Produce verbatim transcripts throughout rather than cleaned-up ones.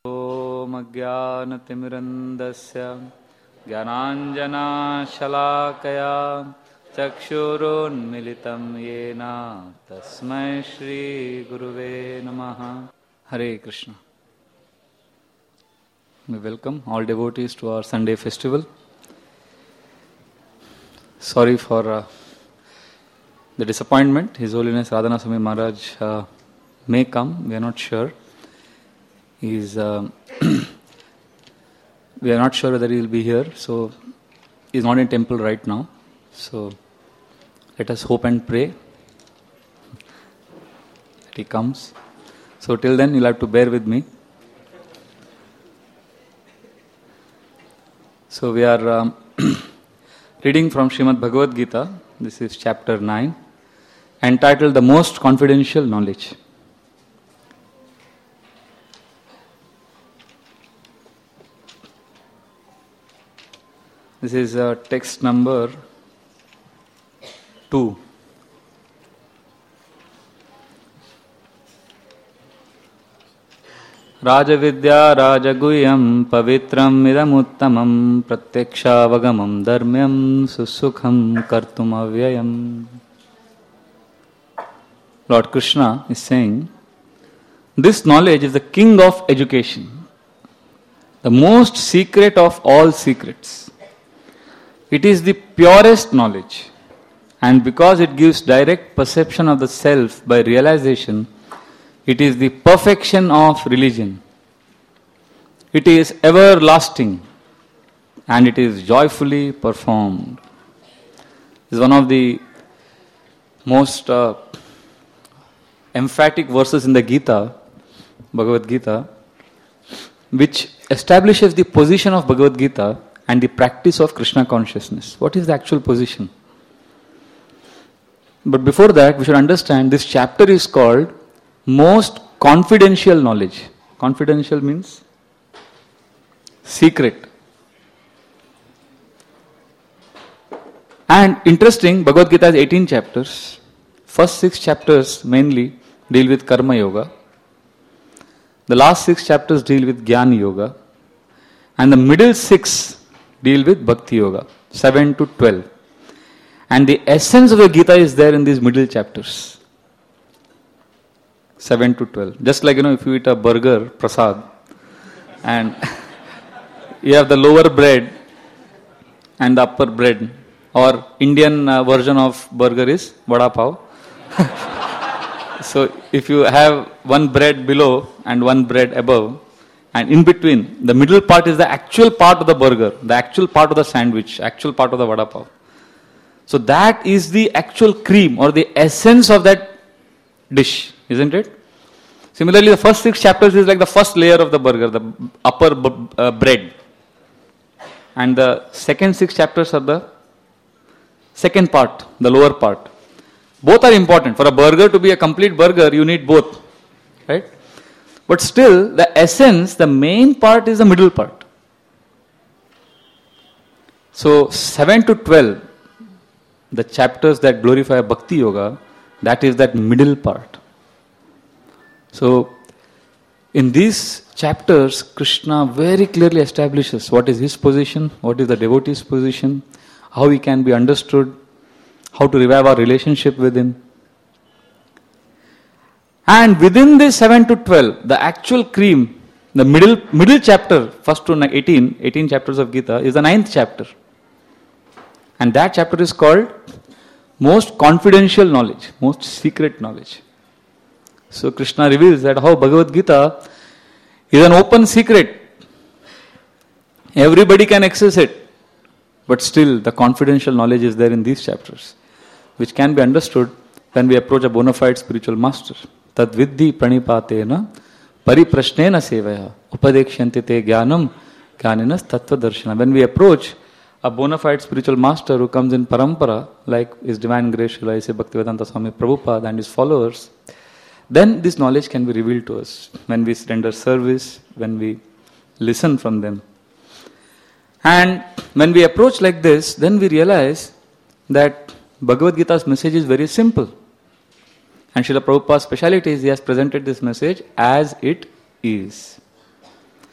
ॐ अज्ञानतिमिरन्दस्य ज्ञानाञ्जनाशलाकया चक्षुरुन्मिलितं येन तस्मै श्रीगुरुवे नमः. Hare Krishna. We welcome all devotees to our Sunday festival. Sorry for uh, the disappointment. His Holiness Radhana Swami Maharaj uh, may come, we are not sure. He is, uh, we are not sure whether he will be here, so he is not in temple right now. So let us hope and pray that he comes. So till then, you'll have to bear with me. So we are um, reading from Srimad Bhagavad Gita. This is chapter nine, entitled The Most Confidential Knowledge. This is uh, text number two. Rajavidya Rajaguyam Pavitram Idamuttamam Pratyaksha Dharmyam Susukham Kartum Avyayam. Lord Krishna is saying, this knowledge is the king of education, the most secret of all secrets. It is the purest knowledge, and because it gives direct perception of the self by realization, it is the perfection of religion. It is everlasting, and it is joyfully performed. This is one of the most uh, emphatic verses in the Gita, Bhagavad Gita, which establishes the position of Bhagavad Gita and the practice of Krishna consciousness. What is the actual position? But before that, we should understand this chapter is called Most Confidential Knowledge. Confidential means secret. And interesting, Bhagavad Gita has eighteen chapters. First six chapters mainly deal with Karma Yoga. The last six chapters deal with Jnana Yoga. And the middle six deal with Bhakti Yoga, seven to twelve. And the essence of the Gita is there in these middle chapters, seven to twelve. Just like, you know, if you eat a burger, prasad, and you have the lower bread and the upper bread, or Indian uh, version of burger is vada pav. So if you have one bread below and one bread above, and in between, the middle part is the actual part of the burger, the actual part of the sandwich, actual part of the vada pav. So that is the actual cream or the essence of that dish, isn't it? Similarly, the first six chapters is like the first layer of the burger, the upper b- uh, bread. And the second six chapters are the second part, the lower part. Both are important. For a burger to be a complete burger, you need both, right? But still, the essence, the main part is the middle part. So, seven to twelve, the chapters that glorify Bhakti Yoga, that is that middle part. So, in these chapters, Krishna very clearly establishes what is his position, what is the devotee's position, how he can be understood, how to revive our relationship with him. And within this seven to twelve, the actual cream, the middle middle chapter, first to eighteen, eighteen chapters of Gita, is the ninth chapter. And that chapter is called Most Confidential Knowledge, Most Secret Knowledge. So Krishna reveals that how Bhagavad Gita is an open secret. Everybody can access it. But still, the confidential knowledge is there in these chapters, which can be understood when we approach a bona fide spiritual master. Tad viddhi pranipatena pariprashnena sevaya upadekshyanti te jnanam jnaninas tattva darshana. When we approach a bona fide spiritual master who comes in parampara, like His Divine Grace Srila A C Bhaktivedanta Swami Prabhupada and his followers, then this knowledge can be revealed to us when we render service, when we listen from them. And when we approach like this, then we realize that Bhagavad Gita's message is very simple. And Srila Prabhupada's speciality is he has presented this message as it is.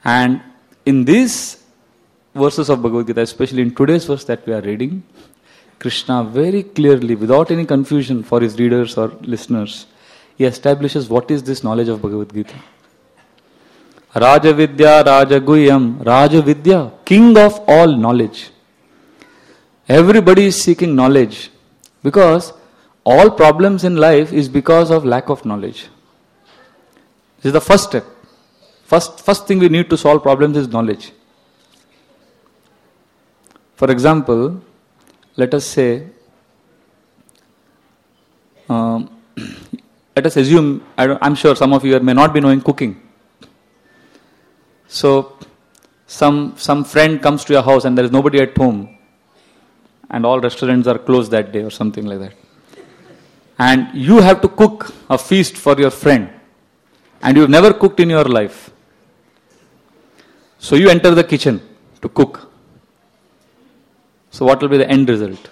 And in these verses of Bhagavad Gita, especially in today's verse that we are reading, Krishna very clearly, without any confusion for his readers or listeners, he establishes what is this knowledge of Bhagavad Gita. Raja Vidya, Raja Guyam, Raja Vidya, king of all knowledge. Everybody is seeking knowledge because all problems in life is because of lack of knowledge. This is the first step. First, first thing we need to solve problems is knowledge. For example, let us say, um, let us assume, I don't, I'm sure some of you may not be knowing cooking. So, some some friend comes to your house and there is nobody at home, and all restaurants are closed that day or something like that. And you have to cook a feast for your friend, and you've never cooked in your life. So you enter the kitchen to cook. So what will be the end result?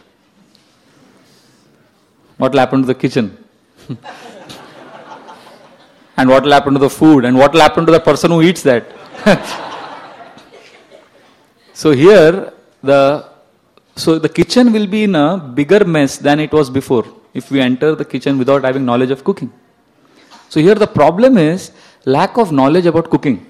What will happen to the kitchen? And what will happen to the food? And what will happen to the person who eats that? So here, the so the kitchen will be in a bigger mess than it was before if we enter the kitchen without having knowledge of cooking. So here the problem is lack of knowledge about cooking.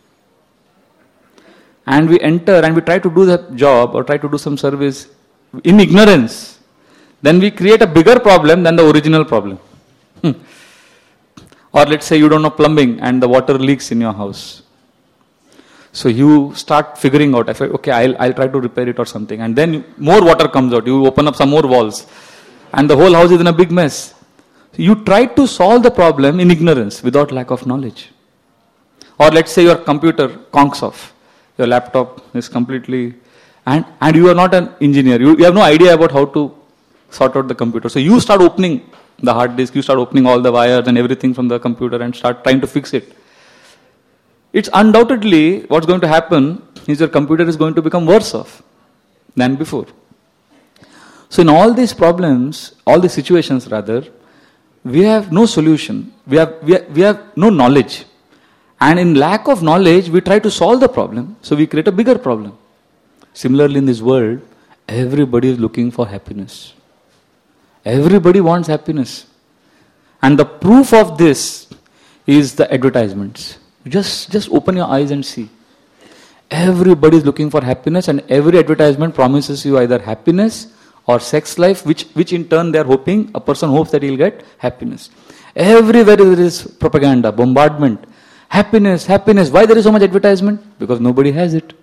And we enter and we try to do that job or try to do some service in ignorance. Then we create a bigger problem than the original problem. Hmm. Or let's say you don't know plumbing and the water leaks in your house. So you start figuring out, okay, I'll, I'll try to repair it or something. And then more water comes out. You open up some more walls. And the whole house is in a big mess. So you try to solve the problem in ignorance without lack of knowledge. Or let's say your computer conks off. Your laptop is completely... And, and you are not an engineer. You, you have no idea about how to sort out the computer. So you start opening the hard disk. You start opening all the wires and everything from the computer and start trying to fix it. It's undoubtedly what's going to happen is your computer is going to become worse off than before. So in all these problems, all these situations rather, we have no solution. We have, we have, we have no knowledge. And in lack of knowledge, we try to solve the problem. So we create a bigger problem. Similarly in this world, everybody is looking for happiness. Everybody wants happiness. And the proof of this is the advertisements. Just, just open your eyes and see. Everybody is looking for happiness and every advertisement promises you either happiness or sex life, which, which in turn they are hoping, a person hopes that he'll get happiness. Everywhere there is propaganda, bombardment. Happiness, happiness. Why there is so much advertisement? Because nobody has it.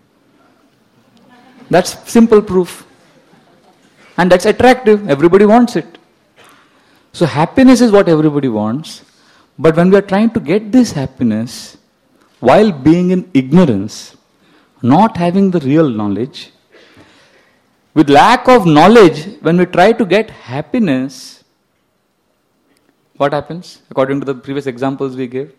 That's simple proof. And that's attractive. Everybody wants it. So happiness is what everybody wants. But when we are trying to get this happiness, while being in ignorance, not having the real knowledge, with lack of knowledge, when we try to get happiness, what happens? According to the previous examples we gave,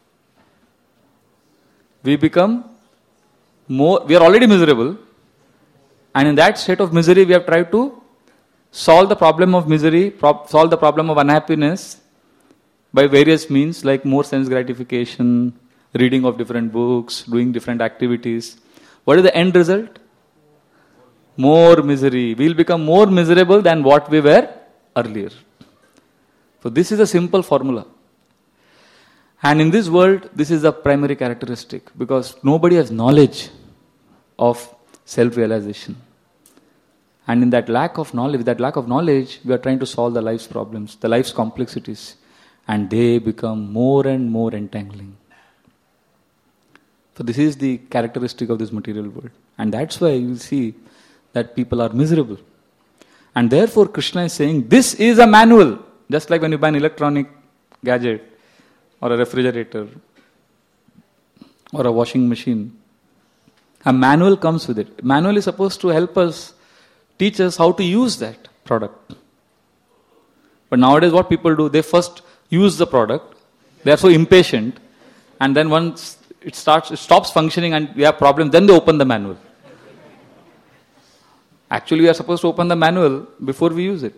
we become more, we are already miserable, and in that state of misery we have tried to solve the problem of misery, pro- solve the problem of unhappiness by various means like more sense gratification, reading of different books, doing different activities. What is the end result? More misery. We will become more miserable than what we were earlier. So this is a simple formula. And in this world, this is a primary characteristic because nobody has knowledge of self-realization. And in that lack of knowledge, with that lack of knowledge, we are trying to solve the life's problems, the life's complexities. And they become more and more entangling. So this is the characteristic of this material world. And that's why you see that people are miserable. And therefore Krishna is saying, this is a manual. Just like when you buy an electronic gadget or a refrigerator or a washing machine. A manual comes with it. Manual is supposed to help us, teach us how to use that product. But nowadays what people do, they first use the product. They are so impatient. And then once it starts, it stops functioning and we have problems, then they open the manual. Actually, we are supposed to open the manual before we use it.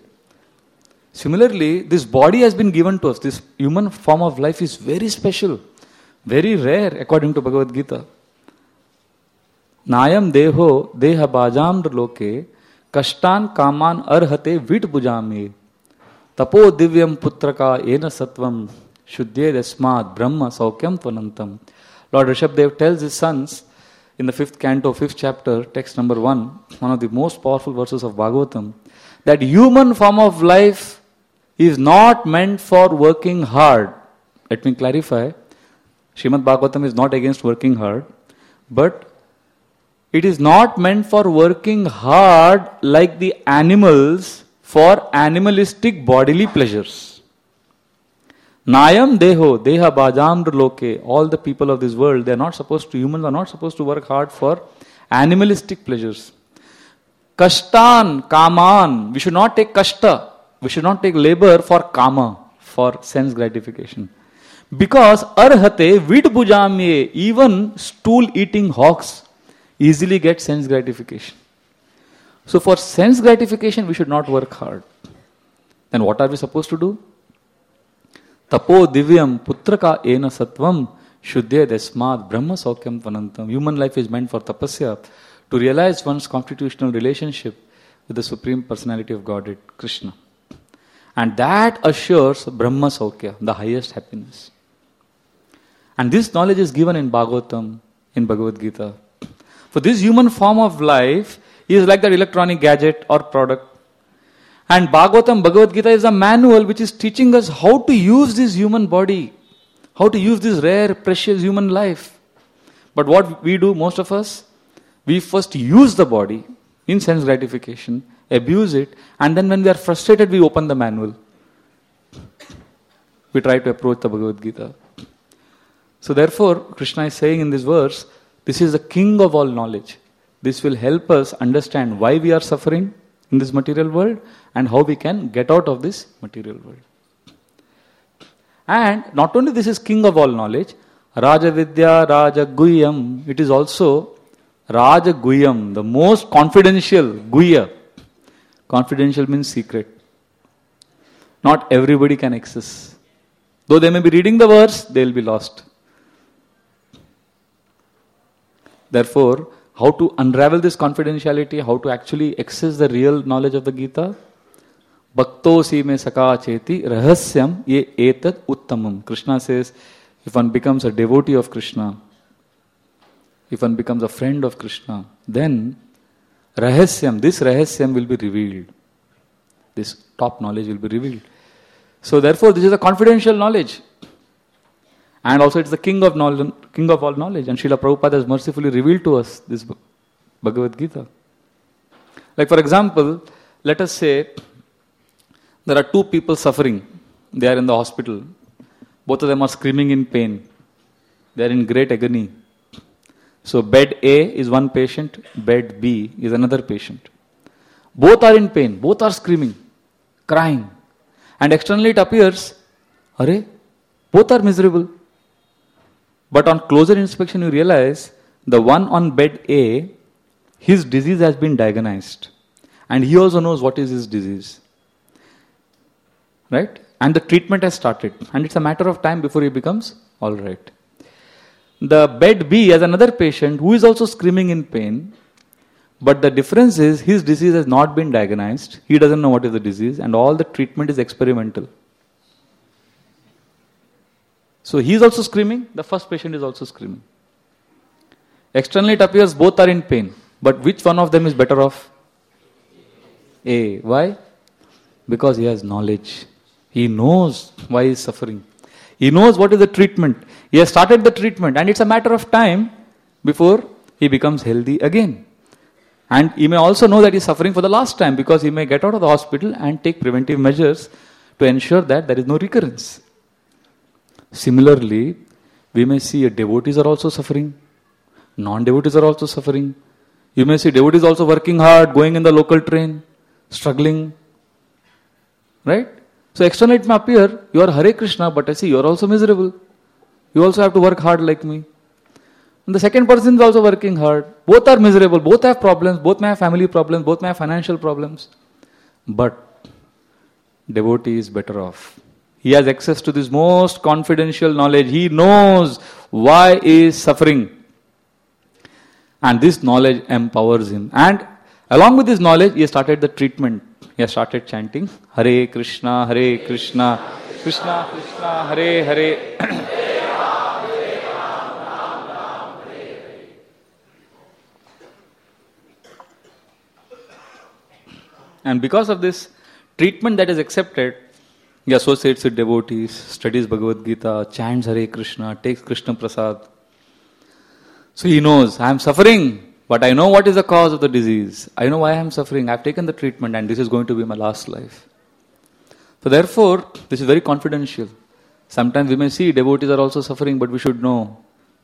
Similarly, this body has been given to us. This human form of life is very special. Very rare according to Bhagavad Gita. Nayam deho deha bhajamr loke kashtan kaman arhate vit bujami tapo divyam putraka ena satvam shuddhe desmad brahma saukyam tvanantam. Lord Rishabhdev tells his sons in the fifth canto, fifth chapter, text number one, one of the most powerful verses of Bhagavatam, that human form of life is not meant for working hard. Let me clarify. Srimad Bhagavatam is not against working hard, but it is not meant for working hard like the animals for animalistic bodily pleasures. Nayam deho, deha bhajamr loke, all the people of this world, they are not supposed to, humans are not supposed to work hard for animalistic pleasures. Kashtan, kaman, we should not take kashta, we should not take labor for kama, for sense gratification. Because arhate vid bujamye, even stool eating hawks easily get sense gratification. So for sense gratification we should not work hard. Then what are we supposed to do? Tapo divyam putraka ena satvam shuddhe desmad brahma saukyam tvanantam. Human life is meant for tapasya, to realize one's constitutional relationship with the Supreme Personality of Godhead, Krishna. And that assures Brahma Saukya, the highest happiness. And this knowledge is given in Bhagavatam, in Bhagavad Gita. For this human form of life is like that electronic gadget or product. And Bhagavatam, Bhagavad Gita is a manual which is teaching us how to use this human body, how to use this rare, precious human life. But what we do, most of us, we first use the body in sense gratification, abuse it, and then when we are frustrated, we open the manual. We try to approach the Bhagavad Gita. So therefore, Krishna is saying in this verse, this is the king of all knowledge. This will help us understand why we are suffering in this material world and how we can get out of this material world. And not only this is king of all knowledge, Raja Vidya, Raja Guhyam, it is also Raja Guhyam, the most confidential, Guhya. Confidential means secret. Not everybody can access. Though they may be reading the verse, they will be lost. Therefore, how to unravel this confidentiality, how to actually access the real knowledge of the Gita? Bhakto si me saka cheti rahasyam ye etat uttamam. Krishna says, if one becomes a devotee of Krishna, if one becomes a friend of Krishna, then rahasyam, this rahasyam will be revealed. This top knowledge will be revealed. So therefore, this is a confidential knowledge. And also it's the king of knowledge, king of all knowledge. And Srila Prabhupada has mercifully revealed to us this Bhagavad Gita. Like for example, let us say there are two people suffering. They are in the hospital. Both of them are screaming in pain. They are in great agony. So bed A is one patient, bed B is another patient. Both are in pain, both are screaming, crying. And externally it appears, Arey, both are miserable. But on closer inspection you realize the one on bed A, his disease has been diagnosed. And he also knows what is his disease. Right? And the treatment has started. And it's a matter of time before he becomes alright. The bed B has another patient who is also screaming in pain. But the difference is his disease has not been diagnosed. He doesn't know what is the disease. And all the treatment is experimental. So he is also screaming. The first patient is also screaming. Externally it appears both are in pain. But which one of them is better off? A. Why? Because he has knowledge. He knows why he is suffering. He knows what is the treatment. He has started the treatment and it's a matter of time before he becomes healthy again. And he may also know that he is suffering for the last time because he may get out of the hospital and take preventive measures to ensure that there is no recurrence. Similarly, we may see devotees are also suffering. Non-devotees are also suffering. You may see devotees also working hard, going in the local train, struggling. Right? So externally it may appear, you are Hare Krishna, but I see you are also miserable. You also have to work hard like me. And the second person is also working hard. Both are miserable, both have problems, both may have family problems, both may have financial problems. But devotee is better off. He has access to this most confidential knowledge. He knows why he is suffering. And this knowledge empowers him. And along with this knowledge, he started the treatment. He started chanting Hare Krishna, Hare Krishna, Krishna Krishna, Hare Hare. And because of this treatment that is accepted, he associates with devotees, studies Bhagavad Gita, chants Hare Krishna, takes Krishna Prasad. So he knows, I am suffering, but I know what is the cause of the disease. I know why I am suffering. I have taken the treatment and this is going to be my last life. So therefore, this is very confidential. Sometimes we may see devotees are also suffering, but we should know.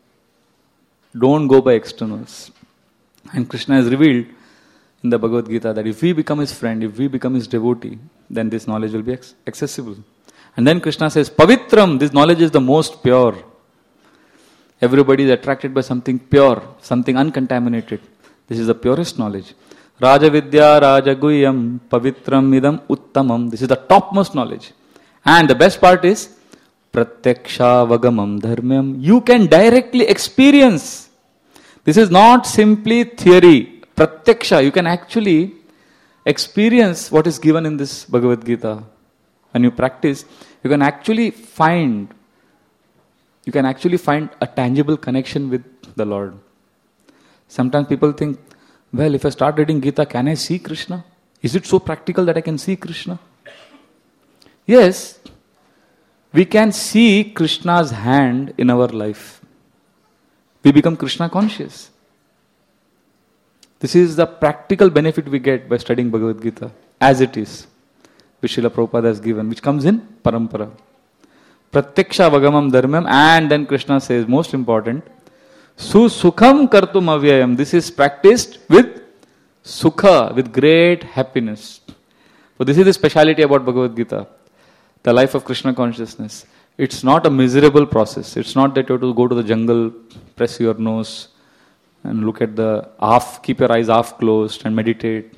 Don't go by externals. And Krishna has revealed in the Bhagavad Gita that if we become his friend, if we become his devotee, then this knowledge will be ex- accessible. And then Krishna says, Pavitram, this knowledge is the most pure. Everybody is attracted by something pure, something uncontaminated. This is the purest knowledge. Raja Vidya Raja Guyam Pavitram Idam Uttamam. This is the topmost knowledge. And the best part is Pratyaksha Vagamam Dharmyam. You can directly experience. This is not simply theory. Pratyaksha, you can actually experience what is given in this Bhagavad Gita. When you practice, you can actually find, you can actually find a tangible connection with the Lord. Sometimes people think, well, if I start reading Gita, can I see Krishna? Is it so practical that I can see Krishna? Yes, we can see Krishna's hand in our life. We become Krishna conscious. This is the practical benefit we get by studying Bhagavad Gita, as it is, which Srila Prabhupada has given, which comes in Parampara. Pratyaksha Vagamam Dharmam, and then Krishna says, most important, Su Sukham Kartum Avyayam. This is practiced with Sukha, with great happiness. So this is the speciality about Bhagavad Gita, the life of Krishna consciousness. It's not a miserable process. It's not that you have to go to the jungle, press your nose, and look at the half, keep your eyes half closed and meditate.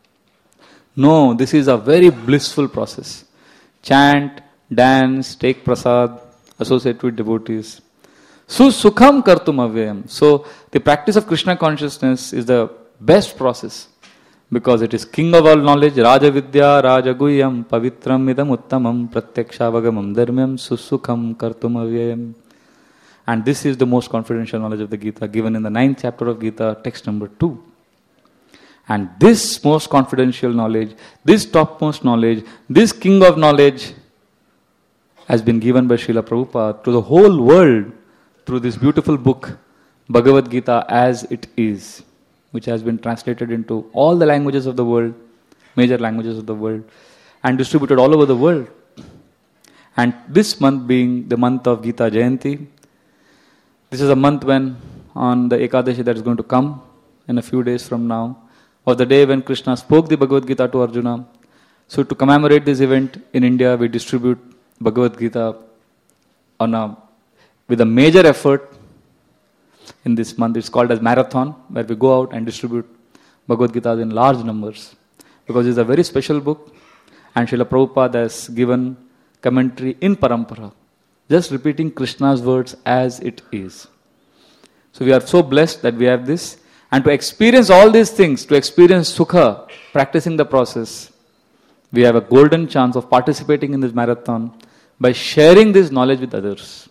No, this is a very blissful process. Chant, dance, take prasad, associate with devotees. Su Sukham Kartum Avyayam. So the practice of Krishna consciousness is the best process because it is king of all knowledge. Raja Vidya Raja Guyam Pavitram Idam Uttamam Pratyaksha Vagamam Dharmyam Su Sukham Kartum Avyayam. And this is the most confidential knowledge of the Gita, given in the ninth chapter of Gita, text number two. And this most confidential knowledge, this topmost knowledge, this king of knowledge has been given by Srila Prabhupada to the whole world through this beautiful book, Bhagavad Gita as it is, which has been translated into all the languages of the world, major languages of the world, and distributed all over the world. And this month being the month of Gita Jayanti, this is a month when, on the Ekadashi that is going to come in a few days from now, or the day when Krishna spoke the Bhagavad Gita to Arjuna. So to commemorate this event in India, we distribute Bhagavad Gita on a, with a major effort in this month. It's called as Marathon, where we go out and distribute Bhagavad Gita in large numbers. Because it's a very special book, and Srila Prabhupada has given commentary in Parampara, just repeating Krishna's words as it is. So we are so blessed that we have this. And to experience all these things, to experience Sukha, practicing the process, we have a golden chance of participating in this marathon by sharing this knowledge with others.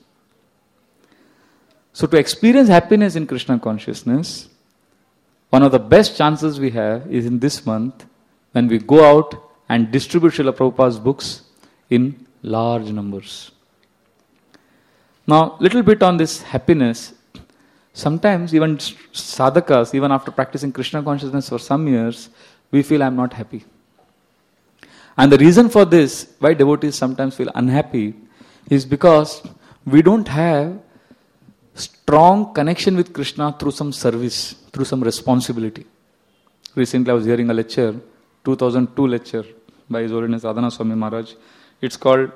So to experience happiness in Krishna consciousness, one of the best chances we have is in this month when we go out and distribute Srila Prabhupada's books in large numbers. Now, little bit on this happiness. Sometimes even sadhakas, even after practicing Krishna consciousness for some years, we feel I'm not happy. And the reason for this, why devotees sometimes feel unhappy, is because we don't have strong connection with Krishna through some service, through some responsibility. Recently I was hearing a lecture, two thousand two lecture by His Holiness Radhana Swami Maharaj. It's called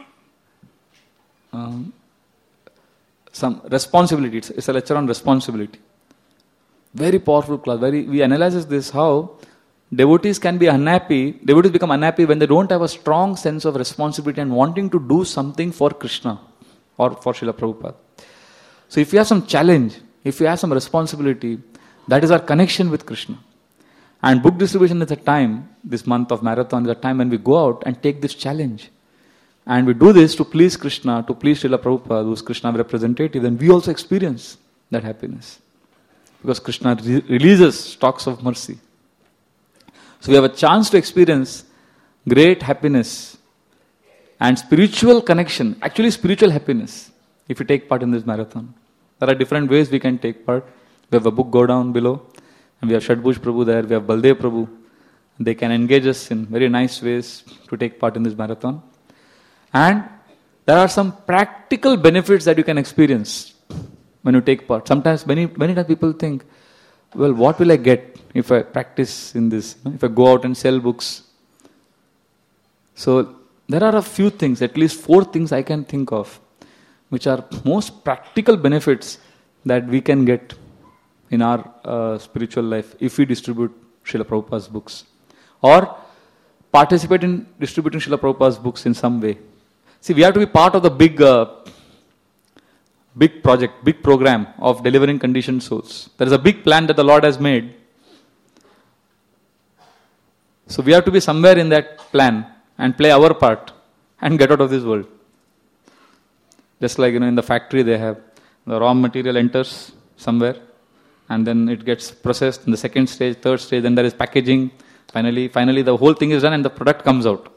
um, some responsibility. It's, it's a lecture on responsibility. Very powerful class. Very, we analyze this how devotees can be unhappy. Devotees become unhappy when they don't have a strong sense of responsibility and wanting to do something for Krishna or for Srila Prabhupada. So if we have some challenge, if we have some responsibility, that is our connection with Krishna. And book distribution is a time, this month of marathon is a time when we go out and take this challenge. And we do this to please Krishna, to please Srila Prabhupada, who is Krishna's representative, and we also experience that happiness. Because Krishna re- releases stocks of mercy. So we have a chance to experience great happiness and spiritual connection, actually spiritual happiness, if we take part in this marathon. There are different ways we can take part. We have a book, go down below, and we have Shadbhuj Prabhu there, we have Baldev Prabhu. They can engage us in very nice ways to take part in this marathon. And there are some practical benefits that you can experience when you take part. Sometimes, many many times people think, well, what will I get if I practice in this? If I go out and sell books? So, there are a few things, at least four things I can think of, which are most practical benefits that we can get in our uh, spiritual life if we distribute Srila Prabhupada's books. Or participate in distributing Srila Prabhupada's books in some way. See, we have to be part of the big, uh, big project, big program of delivering conditioned souls. There is a big plan that the Lord has made. So we have to be somewhere in that plan and play our part and get out of this world. Just like, you know, in the factory they have the raw material enters somewhere and then it gets processed in the second stage, third stage, then there is packaging. Finally, finally the whole thing is done and the product comes out.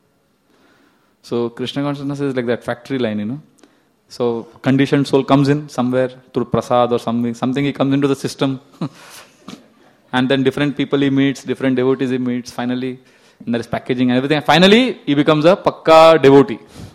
So Krishna consciousness is like that factory line, you know. So conditioned soul comes in somewhere through prasad or something, something he comes into the system. And then different people he meets, different devotees he meets, finally, and there is packaging and everything. And finally, he becomes a pakka devotee.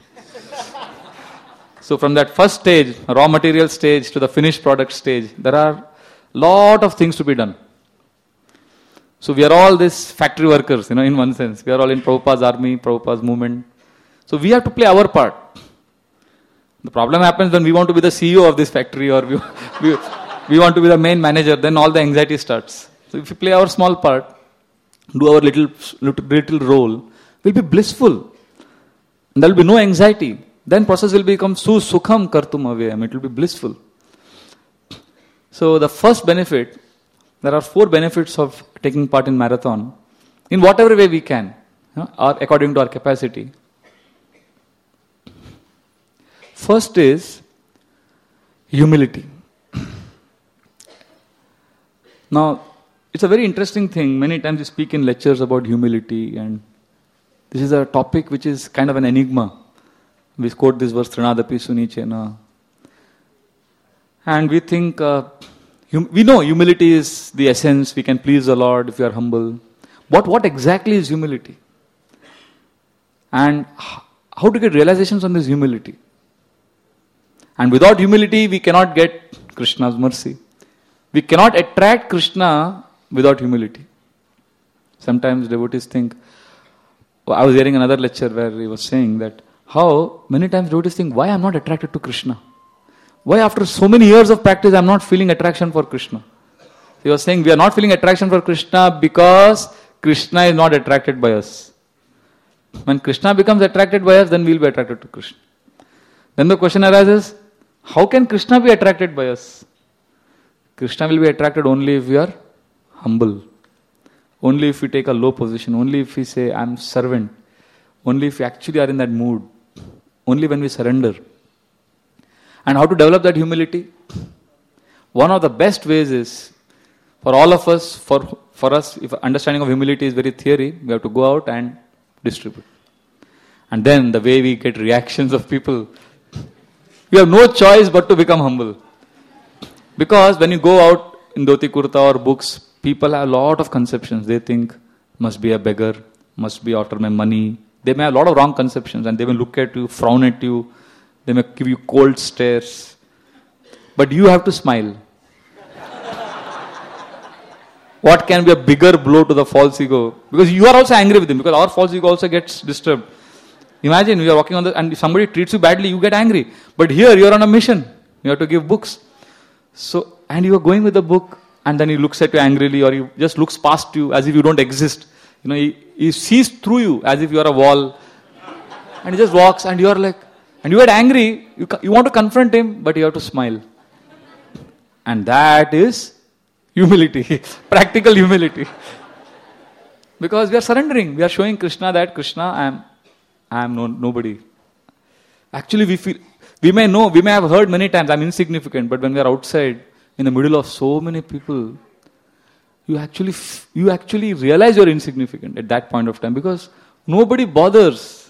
So from that first stage, raw material stage to the finished product stage, there are lot of things to be done. So we are all these factory workers, you know, in one sense. We are all in Prabhupada's army, Prabhupada's movement. So we have to play our part. The problem happens when we want to be the C E O of this factory or we, we, we want to be the main manager, then all the anxiety starts. So if we play our small part, do our little, little, little role, we'll be blissful. And there will be no anxiety. Then process will become su sukham kartum avayam. It will be blissful. So the first benefit, there are four benefits of taking part in marathon, in whatever way we can, you know, or according to our capacity. First is humility. Now, it's a very interesting thing. Many times we speak in lectures about humility, and this is a topic which is kind of an enigma. We quote this verse, Trinadapi Sunichena. And we think, uh, hum- we know humility is the essence, we can please the Lord if we are humble. But what exactly is humility? And how to get realizations on this humility? And without humility, we cannot get Krishna's mercy. We cannot attract Krishna without humility. Sometimes devotees think, well, I was hearing another lecture where he was saying that how many times devotees think, why I am not attracted to Krishna? Why after so many years of practice I am not feeling attraction for Krishna? He was saying we are not feeling attraction for Krishna because Krishna is not attracted by us. When Krishna becomes attracted by us, then we will be attracted to Krishna. Then the question arises, how can Krishna be attracted by us? Krishna will be attracted only if we are humble. Only if we take a low position. Only if we say, I am servant. Only if we actually are in that mood. Only when we surrender. And how to develop that humility? One of the best ways is, for all of us, for, for us, if understanding of humility is very theory, we have to go out and distribute. And then the way we get reactions of people, we have no choice but to become humble. Because when you go out in dhoti kurta or books, people have a lot of conceptions. They think, must be a beggar, must be after my money. They may have a lot of wrong conceptions and they may look at you, frown at you. They may give you cold stares. But you have to smile. What can be a bigger blow to the false ego? Because you are also angry with him. Because our false ego also gets disturbed. Imagine you are walking on the, and if somebody treats you badly, you get angry. But here you are on a mission. You have to give books. So, and you are going with the book, and then he looks at you angrily, or he just looks past you as if you don't exist. You know, he, he sees through you as if you are a wall. And he just walks, and you are like, and you are angry, you, you want to confront him, but you have to smile. And that is humility, practical humility. Because we are surrendering, we are showing Krishna that Krishna, I am, I am no, nobody. Actually, we feel, we may know, we may have heard many times, I am insignificant, but when we are outside, in the middle of so many people, you actually, f- you actually realize you are insignificant at that point of time, because nobody bothers.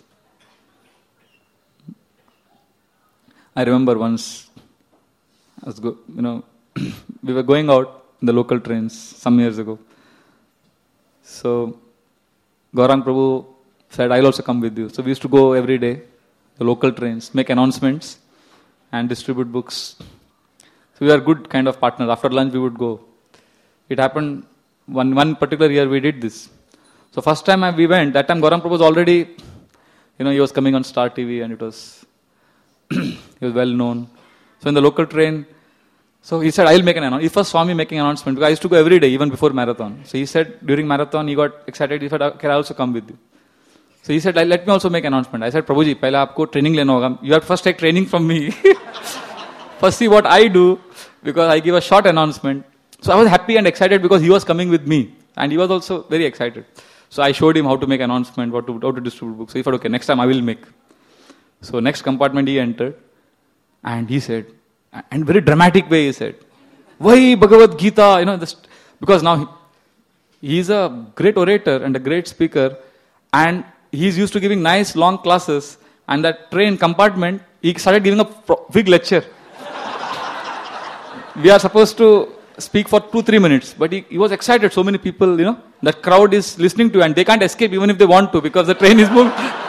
I remember once, I was go, you know, we were going out in the local trains some years ago. So, Gaurang Prabhu said, I'll also come with you. So we used to go every day, the local trains, make announcements and distribute books. So we were good kind of partners. After lunch we would go. It happened, one, one particular year we did this. So first time I, we went, that time Gaurang Prabhu was already, you know, he was coming on Star T V and it was, he was well known. So in the local train, so he said, I'll make an announcement. He first saw me making an announcement because I used to go every day, even before marathon. So he said, during marathon, he got excited. He said, can I also come with you? So he said, let me also make an announcement. I said, Prabhuji, पहले आपको training लेना होगा. You have to first take training from me. First see what I do, because I give a short announcement. So I was happy and excited because he was coming with me. And he was also very excited. So I showed him how to make an announcement, how to, how to distribute books. So he said, okay, next time I will make. So next compartment he entered. And he said, and very dramatic way he said, Vahi Bhagavad Gita, you know, this, because now he, he is a great orator and a great speaker, and he is used to giving nice long classes, and that train compartment, he started giving a pro- big lecture. We are supposed to speak for two, three minutes, but he, he was excited. So many people, you know, the crowd is listening to you, and they can't escape even if they want to, because the train is moving.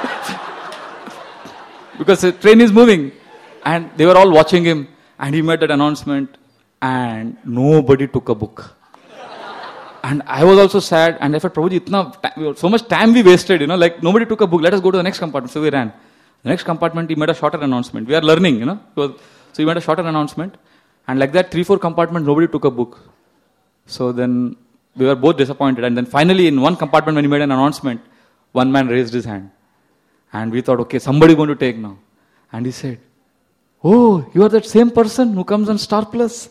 Because the train is moving. And they were all watching him. And he made that announcement, and nobody took a book. And I was also sad, and I thought, Prabhuji, itna, so much time we wasted, you know, like nobody took a book, let us go to the next compartment. So we ran. The next compartment, he made a shorter announcement. We are learning, you know. So he made a shorter announcement, and like that, three, four compartments, nobody took a book. So then we were both disappointed. And then finally, in one compartment, when he made an announcement, one man raised his hand. And we thought, okay, somebody going to take now. And he said, oh, you are that same person who comes on Star Plus.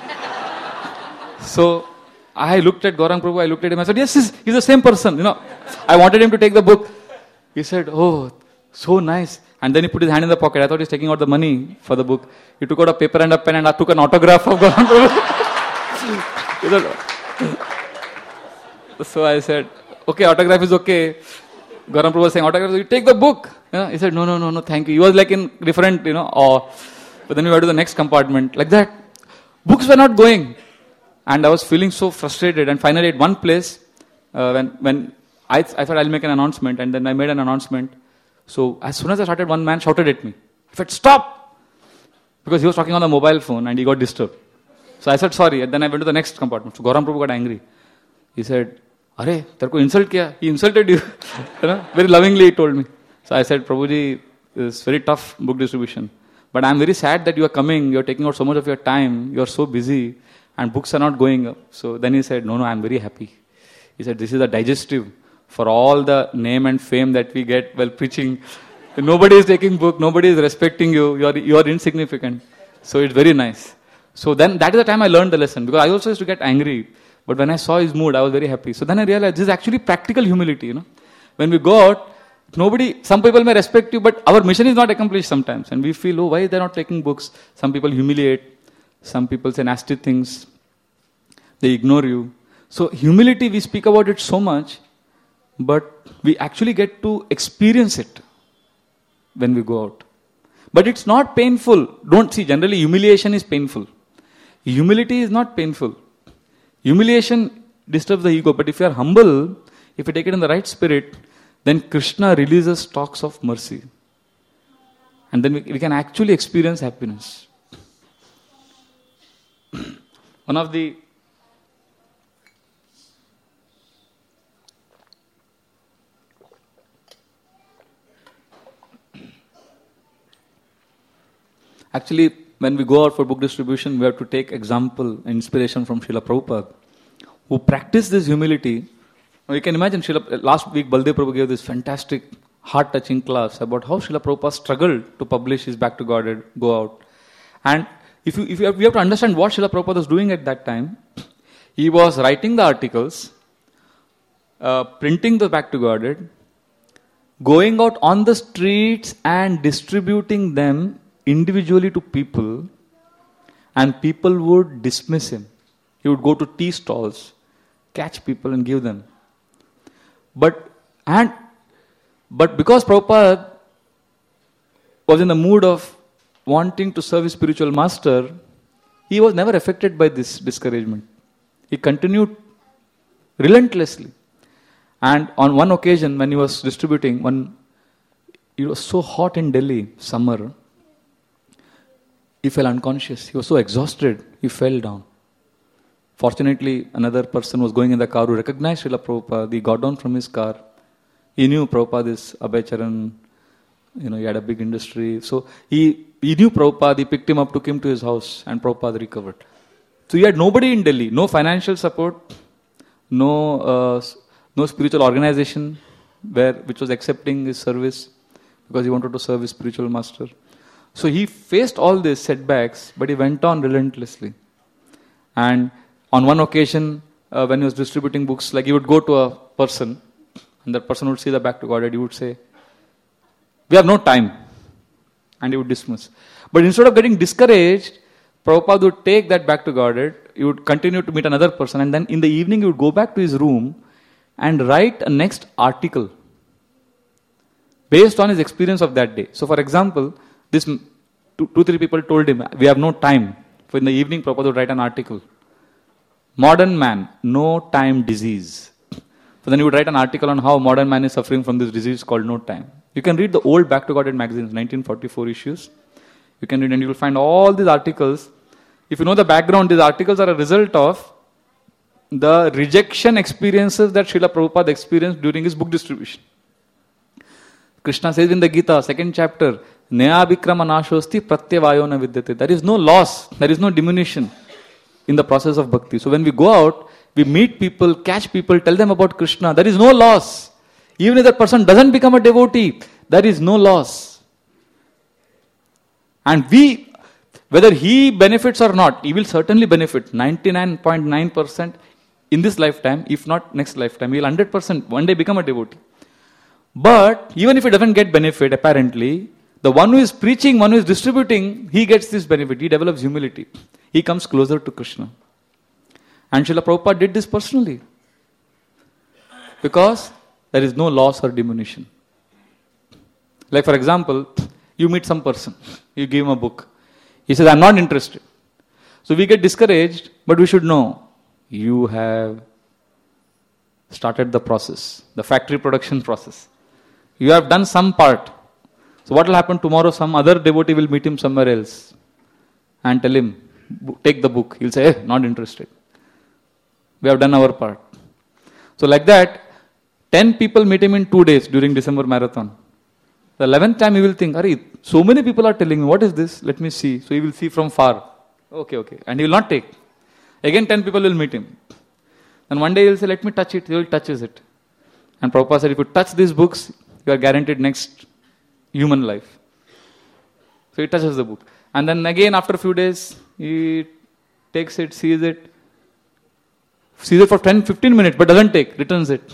So I looked at Gaurang Prabhu, I looked at him, I said, yes, he's, he's the same person. You know, I wanted him to take the book. He said, oh, so nice. And then he put his hand in the pocket. I thought he's taking out the money for the book. He took out a paper and a pen, and I took an autograph of Gaurang Prabhu. So I said, okay, autograph is okay. Gaurang Prabhu was saying, autograph, you take the book. You know, he said, no, no, no, no, thank you. He was like in different, you know, awe. But then we went to the next compartment. Like that. Books were not going. And I was feeling so frustrated. And finally at one place, uh, when when I, I thought I'll make an announcement, and then I made an announcement. So as soon as I started, one man shouted at me. He said, stop! Because he was talking on the mobile phone and he got disturbed. So I said, sorry. And then I went to the next compartment. So Gaurang Prabhu got angry. He said, Arey, terko insult kiya? He insulted you. You know, very lovingly he told me. So I said, Prabhuji, it's very tough book distribution. But I'm very sad that you are coming, you are taking out so much of your time, you are so busy, and books are not going up. So then he said, no, no, I'm very happy. He said, this is a digestive for all the name and fame that we get while preaching. Nobody is taking book, nobody is respecting you, you are, you are insignificant. So it's very nice. So then that is the time I learned the lesson, because I also used to get angry. But when I saw his mood, I was very happy. So then I realized this is actually practical humility, you know. When we go out, nobody, some people may respect you, but our mission is not accomplished sometimes. And we feel, oh, why they're not taking books? Some people humiliate. Some people say nasty things. They ignore you. So humility, we speak about it so much, but we actually get to experience it when we go out. But it's not painful. Don't see, generally humiliation is painful. Humility is not painful. Humiliation disturbs the ego, but if you are humble, if you take it in the right spirit, then Krishna releases talks of mercy. And then we, we can actually experience happiness. One of the Actually, when we go out for book distribution, we have to take example, inspiration from Srila Prabhupada, who practiced this humility. Now you can imagine, Srila, last week Baldev Prabhu gave this fantastic, heart-touching class about how Srila Prabhupada struggled to publish his Back to God, go out. And if you, if you have, you have to understand what Srila Prabhupada was doing at that time. He was writing the articles, uh, printing the Back to Godhead, going out on the streets and distributing them individually to people, and people would dismiss him. He would go to tea stalls, catch people and give them. But and but because Prabhupada was in the mood of wanting to serve his spiritual master, he was never affected by this discouragement. He continued relentlessly. And on one occasion, when he was distributing, one, it was so hot in Delhi, summer, he fell unconscious. He was so exhausted, he fell down. Fortunately, another person was going in the car who recognized Srila Prabhupada. He got down from his car. He knew Prabhupada is Abhay Charan. You know, he had a big industry. So he, he knew Prabhupada. He picked him up, took him to his house, and Prabhupada recovered. So he had nobody in Delhi, no financial support, no uh, no spiritual organization where which was accepting his service because he wanted to serve his spiritual master. So he faced all these setbacks, but he went on relentlessly. And on one occasion, uh, when he was distributing books, like he would go to a person, and that person would see the Back to Godhead, he would say, "We have no time," and he would dismiss. But instead of getting discouraged, Prabhupada would take that Back to Godhead, he would continue to meet another person, and then in the evening he would go back to his room and write a next article based on his experience of that day. So for example, this two, two three people told him, "We have no time." So in the evening, Prabhupada would write an article. Modern man, no time disease. So then he would write an article on how modern man is suffering from this disease called no time. You can read the old Back to Godhead magazines, nineteen forty-four issues. You can read and you will find all these articles. If you know the background, these articles are a result of the rejection experiences that Srila Prabhupada experienced during his book distribution. Krishna says in the Gita, second chapter, Naya Vikrama Nashosti Pratyavayo na Vidyate. There is no loss, there is no diminution in the process of bhakti. So when we go out, we meet people, catch people, tell them about Krishna. There is no loss. Even if that person doesn't become a devotee, there is no loss. And we, whether he benefits or not, he will certainly benefit ninety-nine point nine percent in this lifetime, if not next lifetime. He will one hundred percent one day become a devotee. But even if he doesn't get benefit, apparently, the one who is preaching, one who is distributing, he gets this benefit. He develops humility. He comes closer to Krishna. And Srila Prabhupada did this personally. Because there is no loss or diminution. Like for example, you meet some person, you give him a book. He says, "I'm not interested." So we get discouraged, but we should know, you have started the process, the factory production process. You have done some part. So what will happen tomorrow? Some other devotee will meet him somewhere else and tell him, "Take the book." He'll say, "Eh, not interested. We have done our part." So like that, ten people meet him in two days during December marathon. The eleventh time he will think, "Are so many people are telling me, what is this? Let me see." So he will see from far. Okay, okay. And he will not take. Again ten people will meet him. And one day he will say, "Let me touch it." He will touches it. And Prabhupada said, if you touch these books, you are guaranteed next human life. So he touches the book. And then again after a few days, he takes it, sees it, sees it for ten to fifteen minutes, but doesn't take, returns it.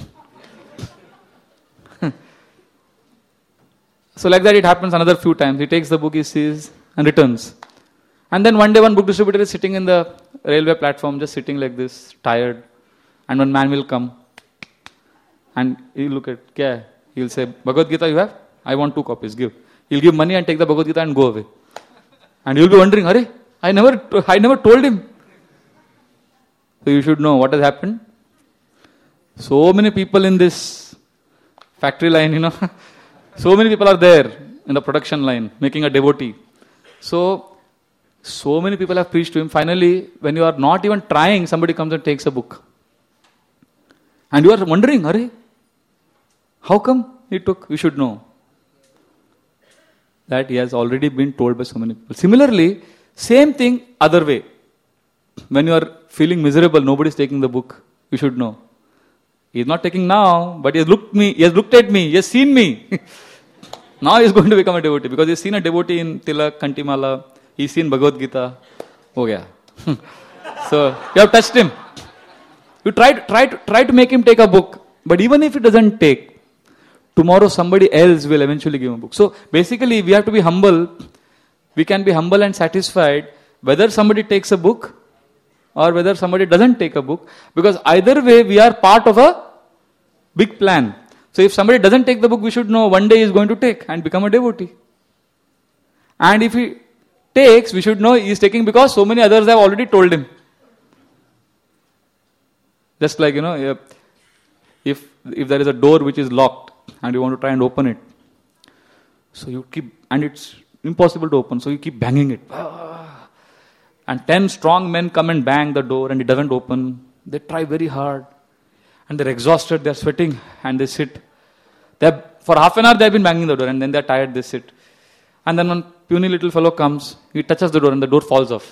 So like that it happens another few times. He takes the book, he sees, and returns. And then one day one book distributor is sitting in the railway platform, just sitting like this, tired. And one man will come. And he'll look at, kya hai? He'll say, "Bhagavad Gita you have? I want two copies, give." He'll give money and take the Bhagavad Gita and go away. And you'll be wondering, "Arey, I never, I never told him." So you should know what has happened. So many people in this factory line, you know, so many people are there in the production line, making a devotee. So, so many people have preached to him. Finally, when you are not even trying, somebody comes and takes a book. And you are wondering, "Arey, how come he took?" We should know that he has already been told by so many people. Similarly, same thing other way. When you are feeling miserable, nobody is taking the book. You should know. He is not taking now, but he has looked me. He has looked at me. He has seen me. Now he is going to become a devotee because he has seen a devotee in Tilak, Kantimala. he's seen Bhagavad Gita. Oh yeah. So you have touched him. You try to, try to, try to make him take a book. But even if it doesn't take, tomorrow somebody else will eventually give him a book. So basically we have to be humble. We can be humble and satisfied whether somebody takes a book or whether somebody doesn't take a book. Because either way we are part of a big plan. So if somebody doesn't take the book, we should know one day he is going to take and become a devotee. And if he takes, we should know he is taking because so many others have already told him. Just like, you know, if if there is a door which is locked and you want to try and open it, so you keep, and it's impossible to open, so you keep banging it. And ten strong men come and bang the door and it doesn't open. They try very hard. And they're exhausted, they're sweating, and they sit. They're, for half an hour they've been banging the door, and then they're tired, they sit. And then one puny little fellow comes, he touches the door and the door falls off.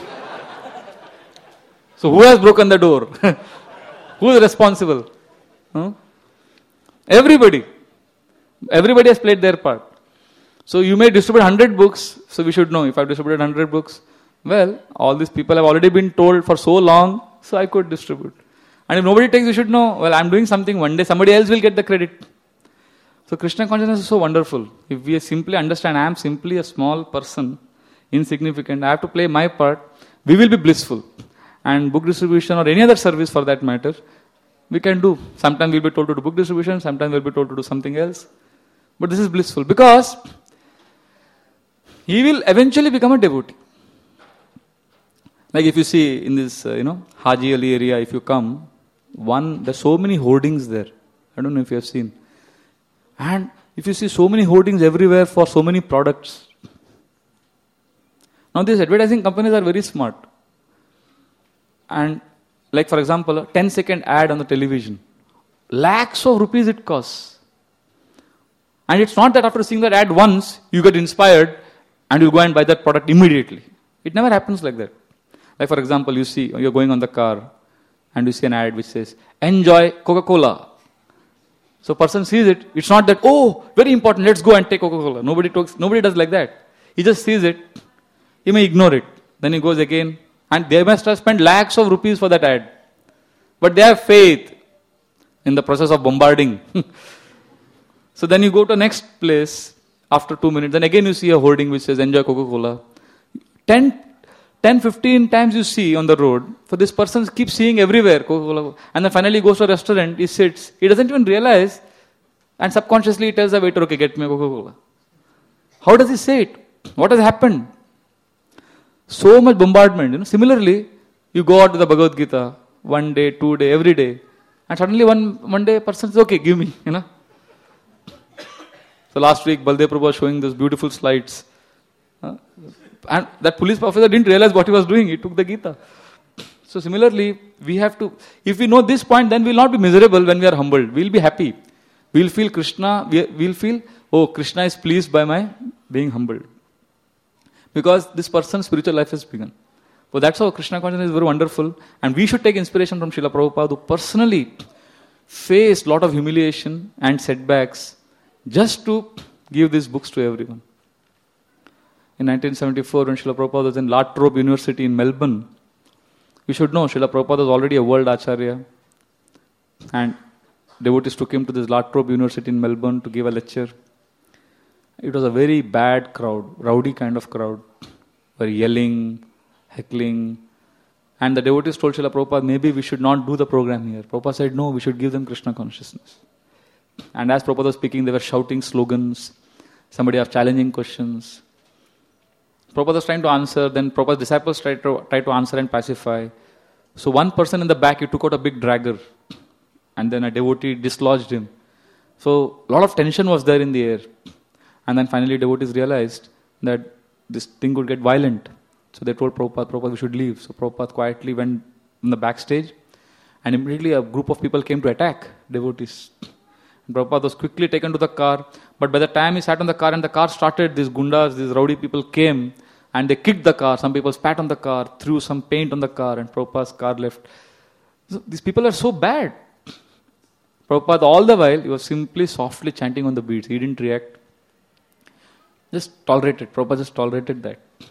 So who has broken the door? Who is responsible? Huh? Everybody. Everybody has played their part. So you may distribute one hundred books, so we should know, if I've distributed one hundred books, well, all these people have already been told for so long, so I could distribute. And if nobody takes, you should know, well, I'm doing something, one day somebody else will get the credit. So Krishna consciousness is so wonderful. If we simply understand, I am simply a small person, insignificant, I have to play my part, we will be blissful. And book distribution or any other service for that matter, we can do. Sometimes we'll be told to do book distribution, sometimes we'll be told to do something else. But this is blissful because he will eventually become a devotee. Like if you see in this, uh, you know, Haji Ali area, if you come, one, there's so many hoardings there. I don't know if you have seen. And if you see so many hoardings everywhere for so many products. Now these advertising companies are very smart. And like for example, a ten second ad on the television. Lakhs of rupees it costs. And it's not that after seeing that ad once, you get inspired and you go and buy that product immediately. It never happens like that. Like for example, you see, you're going on the car and you see an ad which says, enjoy Coca-Cola. So person sees it, it's not that, oh, very important, let's go and take Coca-Cola. Nobody talks, nobody does like that. He just sees it, he may ignore it. Then he goes again, and they must have spent lakhs of rupees for that ad. But they have faith in the process of bombarding. So then you go to the next place after two minutes, then again you see a hoarding which says, enjoy Coca-Cola. ten, ten, fifteen times you see on the road, for this person keeps seeing everywhere Coca-Cola. And then finally he goes to a restaurant, he sits, he doesn't even realize, and subconsciously he tells the waiter, okay, get me a Coca-Cola. How does he say it? What has happened? So much bombardment. You know. Similarly, you go out to the Bhagavad Gita, one day, two day, every day, and suddenly one, one day a person says, okay, give me, you know. So last week, Baldev Prabhu was showing those beautiful slides. Uh, and that police officer didn't realize what he was doing. He took the Gita. So similarly, we have to, if we know this point, then we will not be miserable when we are humbled. We will be happy. We will feel Krishna, we will feel, oh, Krishna is pleased by my being humbled. Because this person's spiritual life has begun. So that's how Krishna consciousness is very wonderful. And we should take inspiration from Srila Prabhupada, who personally faced a lot of humiliation and setbacks just to give these books to everyone. In nineteen seventy-four, when Srila Prabhupada was in La Trobe University in Melbourne, you should know Srila Prabhupada was already a world acharya. And devotees took him to this La Trobe University in Melbourne to give a lecture. It was a very bad crowd, rowdy kind of crowd. Were yelling, heckling. And the devotees told Srila Prabhupada, maybe we should not do the program here. Prabhupada said, no, we should give them Krishna consciousness. And as Prabhupada was speaking, they were shouting slogans. Somebody was challenging questions. Prabhupada was trying to answer, then Prabhupada's disciples tried to, tried to answer and pacify. So one person in the back, he took out a big dragger. And then a devotee dislodged him. So a lot of tension was there in the air. And then finally devotees realized that this thing would get violent. So they told Prabhupada, Prabhupada, we should leave. So Prabhupada quietly went in the backstage. And immediately a group of people came to attack devotees. And Prabhupada was quickly taken to the car. But by the time he sat on the car and the car started, these gundas, these rowdy people came and they kicked the car. Some people spat on the car, threw some paint on the car, and Prabhupada's car left. So these people are so bad. Prabhupada all the while, he was simply softly chanting on the beats. He didn't react. Just tolerated. Prabhupada just tolerated that.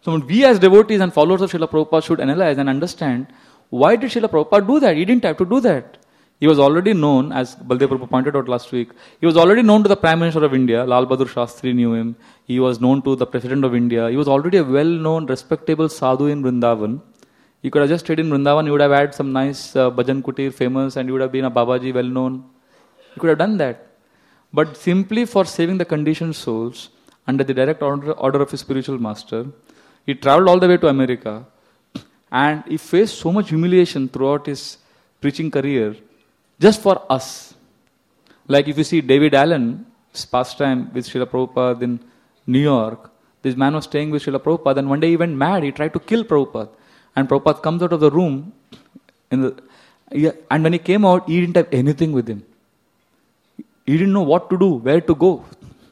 So we as devotees and followers of Srila Prabhupada should analyze and understand, why did Srila Prabhupada do that? He didn't have to do that. He was already known, as Baldev Prabhupada pointed out last week, he was already known to the Prime Minister of India. Lal Bahadur Shastri knew him. He was known to the President of India. He was already a well-known, respectable sadhu in Vrindavan. He could have just stayed in Vrindavan. He would have had some nice uh, bhajan kutir, famous, and he would have been a Babaji, well-known. He could have done that. But simply for saving the conditioned souls, under the direct order, order of his spiritual master, he traveled all the way to America, and he faced so much humiliation throughout his preaching career, just for us. Like if you see David Allen, his pastime with Srila Prabhupada in New York, this man was staying with Srila Prabhupada, and one day he went mad. He tried to kill Prabhupada. And Prabhupada comes out of the room, in the, and when he came out, he didn't have anything with him. He didn't know what to do, where to go.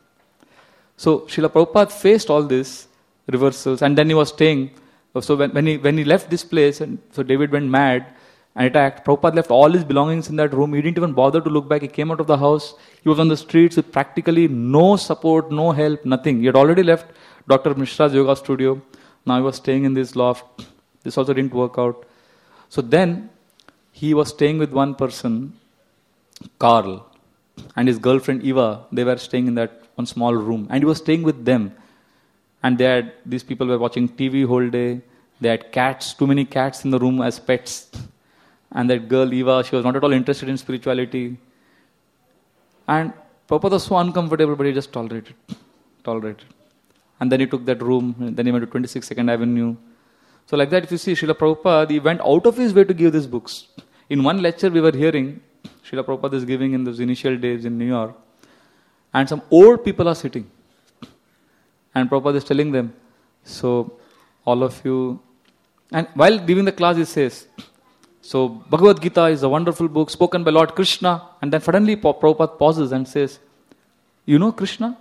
So Srila Prabhupada faced all this reversals, and then he was staying. So when, when he when he left this place, and so David went mad and attacked. Prabhupada left all his belongings in that room. He didn't even bother to look back. He came out of the house. He was on the streets with practically no support, no help, nothing. He had already left Doctor Mishra's yoga studio. Now he was staying in this loft. This also didn't work out. So then he was staying with one person, Carl, and his girlfriend Eva. They were staying in that one small room, and he was staying with them. And they had, these people were watching T V whole day. They had cats, too many cats in the room as pets. And that girl Eva, she was not at all interested in spirituality. And Prabhupada was so uncomfortable, but he just tolerated, tolerated. And then he took that room. Then he went to twenty-sixth second Avenue. So like that, if you see Srila Prabhupada, he went out of his way to give these books. In one lecture we were hearing, Srila Prabhupada is giving in those initial days in New York, and some old people are sitting. And Prabhupada is telling them, so all of you, and while giving the class he says, so Bhagavad Gita is a wonderful book spoken by Lord Krishna, and then suddenly Prabhupada pauses and says, you know Krishna?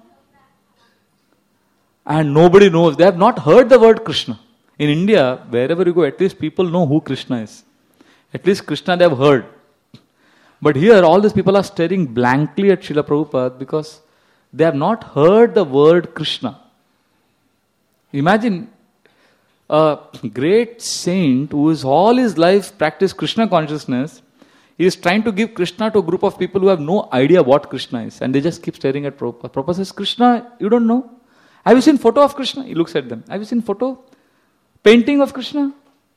And nobody knows. They have not heard the word Krishna. In India, wherever you go, at least people know who Krishna is. At least Krishna they have heard. But here, all these people are staring blankly at Srila Prabhupada because they have not heard the word Krishna. Imagine a great saint who is all his life practiced Krishna consciousness. He is trying to give Krishna to a group of people who have no idea what Krishna is. And they just keep staring at Prabhupada. Prabhupada says, Krishna, you don't know? Have you seen photo of Krishna? He looks at them. Have you seen photo? Painting of Krishna?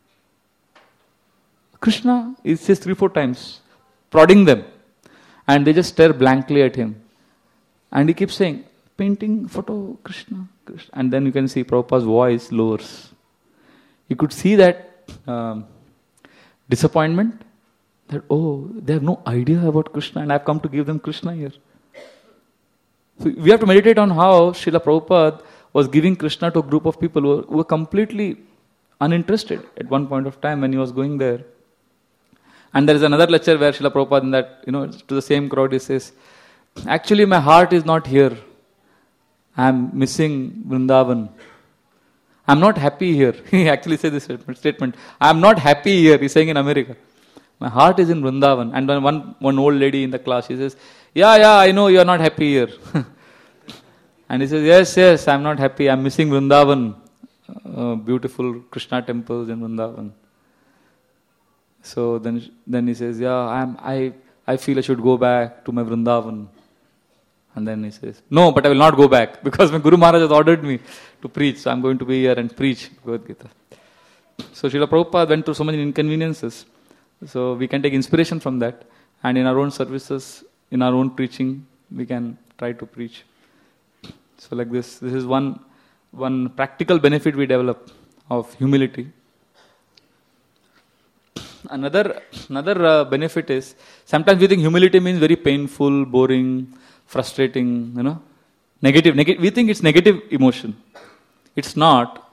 Krishna, he says three, four times, prodding them. And they just stare blankly at him. And he keeps saying, painting, photo, Krishna, Krishna. And then you can see Prabhupada's voice lowers. You could see that um, disappointment, that, oh, they have no idea about Krishna and I've come to give them Krishna here. So we have to meditate on how Srila Prabhupada was giving Krishna to a group of people who were, who were completely uninterested at one point of time when he was going there. And there is another lecture where Srila Prabhupada, in that, you know, to the same crowd, he says, actually my heart is not here. I am missing Vrindavan. I am not happy here. He actually said this statement. I am not happy here. He's saying in America. My heart is in Vrindavan. And then one, one old lady in the class, she says, yeah, yeah, I know you are not happy here. And he says, yes, yes, I am not happy. I am missing Vrindavan. Uh, beautiful Krishna temples in Vrindavan. So then, then he says, yeah, I am. I I feel I should go back to my Vrindavan. And then he says, no, but I will not go back because my Guru Maharaj has ordered me to preach. So I am going to be here and preach Bhagavad Gita. So Srila Prabhupada went through so many inconveniences. So we can take inspiration from that. And in our own services, in our own preaching, we can try to preach. So like this, this is one, one practical benefit we develop of humility. Another, another uh, benefit is, sometimes we think humility means very painful, boring, frustrating, you know, negative, negative. We think it's negative emotion. It's not.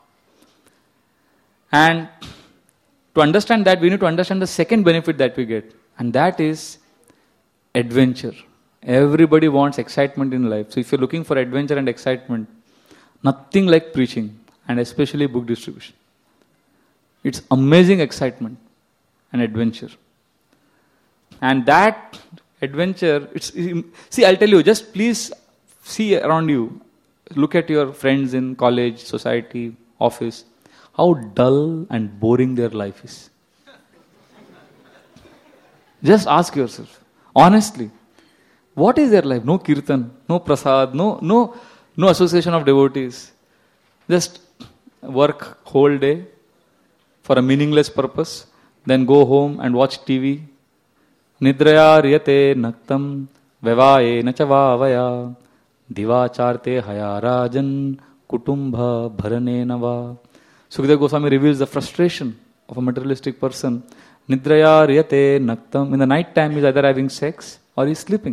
And to understand that, we need to understand the second benefit that we get. And that is adventure. Everybody wants excitement in life. So if you're looking for adventure and excitement, nothing like preaching, and especially book distribution. It's amazing excitement and adventure. And that adventure, it's, see, I'll tell you, just please see around you. Look at your friends in college, society, office. how dull and boring their life is. Just ask yourself, honestly, what is their life? No kirtan, no prasad, no, no, no association of devotees. Just work whole day for a meaningless purpose, then go home and watch T V. Nidraya riyate naktam vevaye nachavavaya divacharte hayarajan kutumbha bharane nava. Sukadeva Goswami reveals the frustration of a materialistic person. Nidraya riyate naktam. In the night time, he is either having sex or he is sleeping.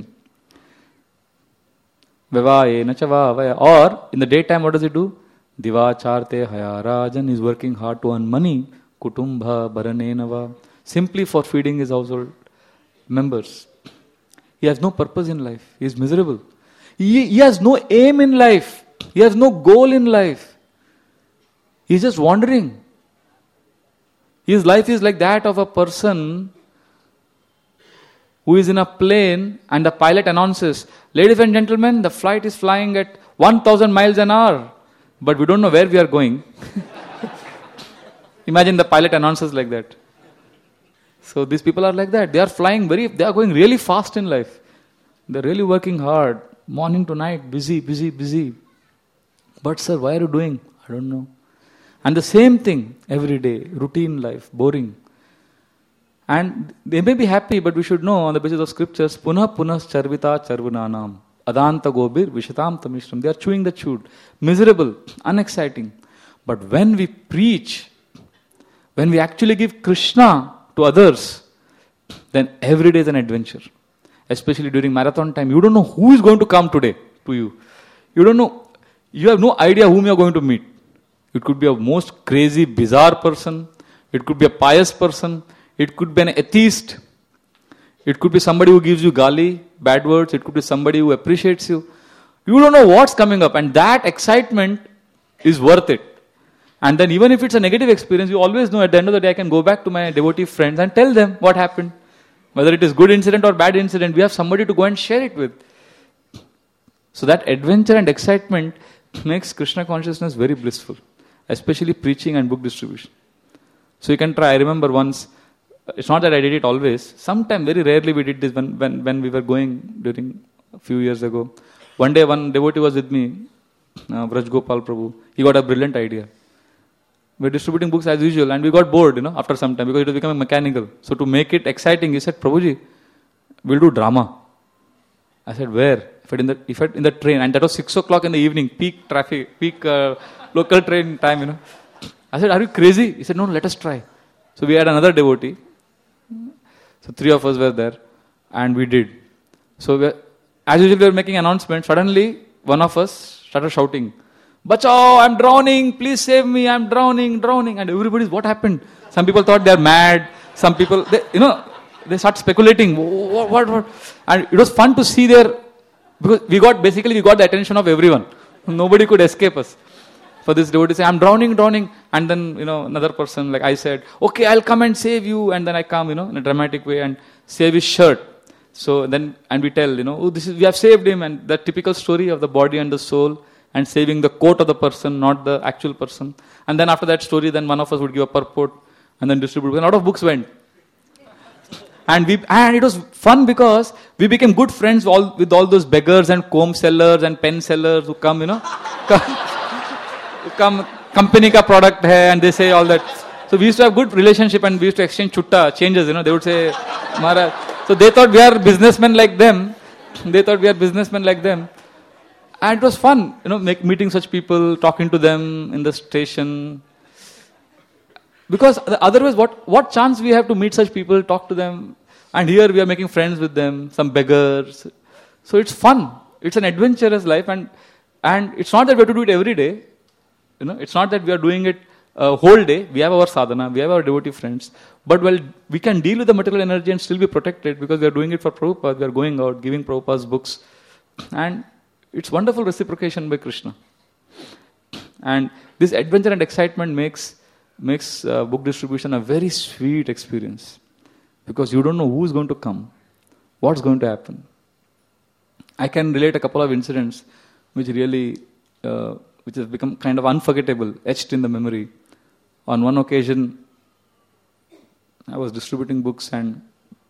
Vevaye nachavavaya. Or in the daytime, what does he do? Divacharte hayarajan is working hard to earn money. Kutumbha bharane nava. Simply for feeding his household members. He has no purpose in life. He is miserable. He, he has no aim in life. He has no goal in life. He is just wandering. His life is like that of a person who is in a plane and the pilot announces, ladies and gentlemen, the flight is flying at one thousand miles an hour. But we don't know where we are going. Imagine the pilot announces like that. So these people are like that. They are flying very, they are going really fast in life. They are really working hard. Morning to night, busy, busy, busy. But sir, why are you doing? I don't know. And the same thing every day, routine life, boring. And they may be happy, but we should know on the basis of scriptures, punah punah charvita charvunanam, adanta gobir vishatam tamishram. They are chewing the chewed, miserable, unexciting. But when we preach, when we actually give Krishna to others, then every day is an adventure. Especially during marathon time, you don't know who is going to come today to you. You don't know, you have no idea whom you are going to meet. It could be a most crazy, bizarre person. It could be a pious person. It could be an atheist. It could be somebody who gives you gali, bad words. It could be somebody who appreciates you. You don't know what's coming up, and that excitement is worth it. And then even if it's a negative experience, you always know at the end of the day I can go back to my devotee friends and tell them what happened. Whether it is good incident or bad incident, we have somebody to go and share it with. So that adventure and excitement makes Krishna consciousness very blissful. Especially preaching and book distribution. So you can try. I remember once, it's not that I did it always. Sometime, very rarely we did this when, when, when we were going during a few years ago. One day one devotee was with me, uh, Vraj Gopal Prabhu. He got a brilliant idea. We were distributing books as usual and we got bored, you know, after some time because it was becoming mechanical. So to make it exciting, he said, Prabhuji, we'll do drama. I said, where? If it in the, if it in the train, and that was six o'clock in the evening, peak traffic, peak uh, local train time, you know. I said, are you crazy? He said, no, let us try. So we had another devotee. So three of us were there and we did. So we were, as usual, we were making announcements. Suddenly, one of us started shouting, Bachao, I'm drowning, please save me, I'm drowning, drowning. And everybody's, what happened? Some people thought they're mad. Some people, they, you know, they start speculating. What, what, what? And it was fun to see their, because we got, basically we got the attention of everyone. Nobody could escape us. For this devotee to say, I'm drowning, drowning. And then, you know, another person, like I said, okay, I'll come and save you. And then I come, you know, in a dramatic way and save his shirt. So then, and we tell, you know, oh, this is, we have saved him. And that typical story of the body and the soul and saving the coat of the person, not the actual person. And then after that story, then one of us would give a purport and then distribute. And a lot of books went. And we and it was fun because we became good friends all, with all those beggars and comb sellers and pen sellers who come, you know, come, who come, company ka product hai, and they say all that. So we used to have good relationship and we used to exchange chutta, changes, you know, they would say, Maharaj. So they thought we are businessmen like them. They thought we are businessmen like them. And it was fun, you know, make, meeting such people, talking to them in the station. Because otherwise, what, what chance we have to meet such people, talk to them, and here we are making friends with them, some beggars. So it's fun. It's an adventurous life, and and it's not that we have to do it every day. You know, it's not that we are doing it a whole day. We have our sadhana, we have our devotee friends, but well, we can deal with the material energy and still be protected because we are doing it for Prabhupada. We are going out, giving Prabhupada's books, and it's wonderful reciprocation by Krishna. And this adventure and excitement makes makes uh, book distribution a very sweet experience because you don't know who's going to come, what's going to happen. I can relate a couple of incidents which really, uh, which has become kind of unforgettable, etched in the memory. on one occasion, I was distributing books and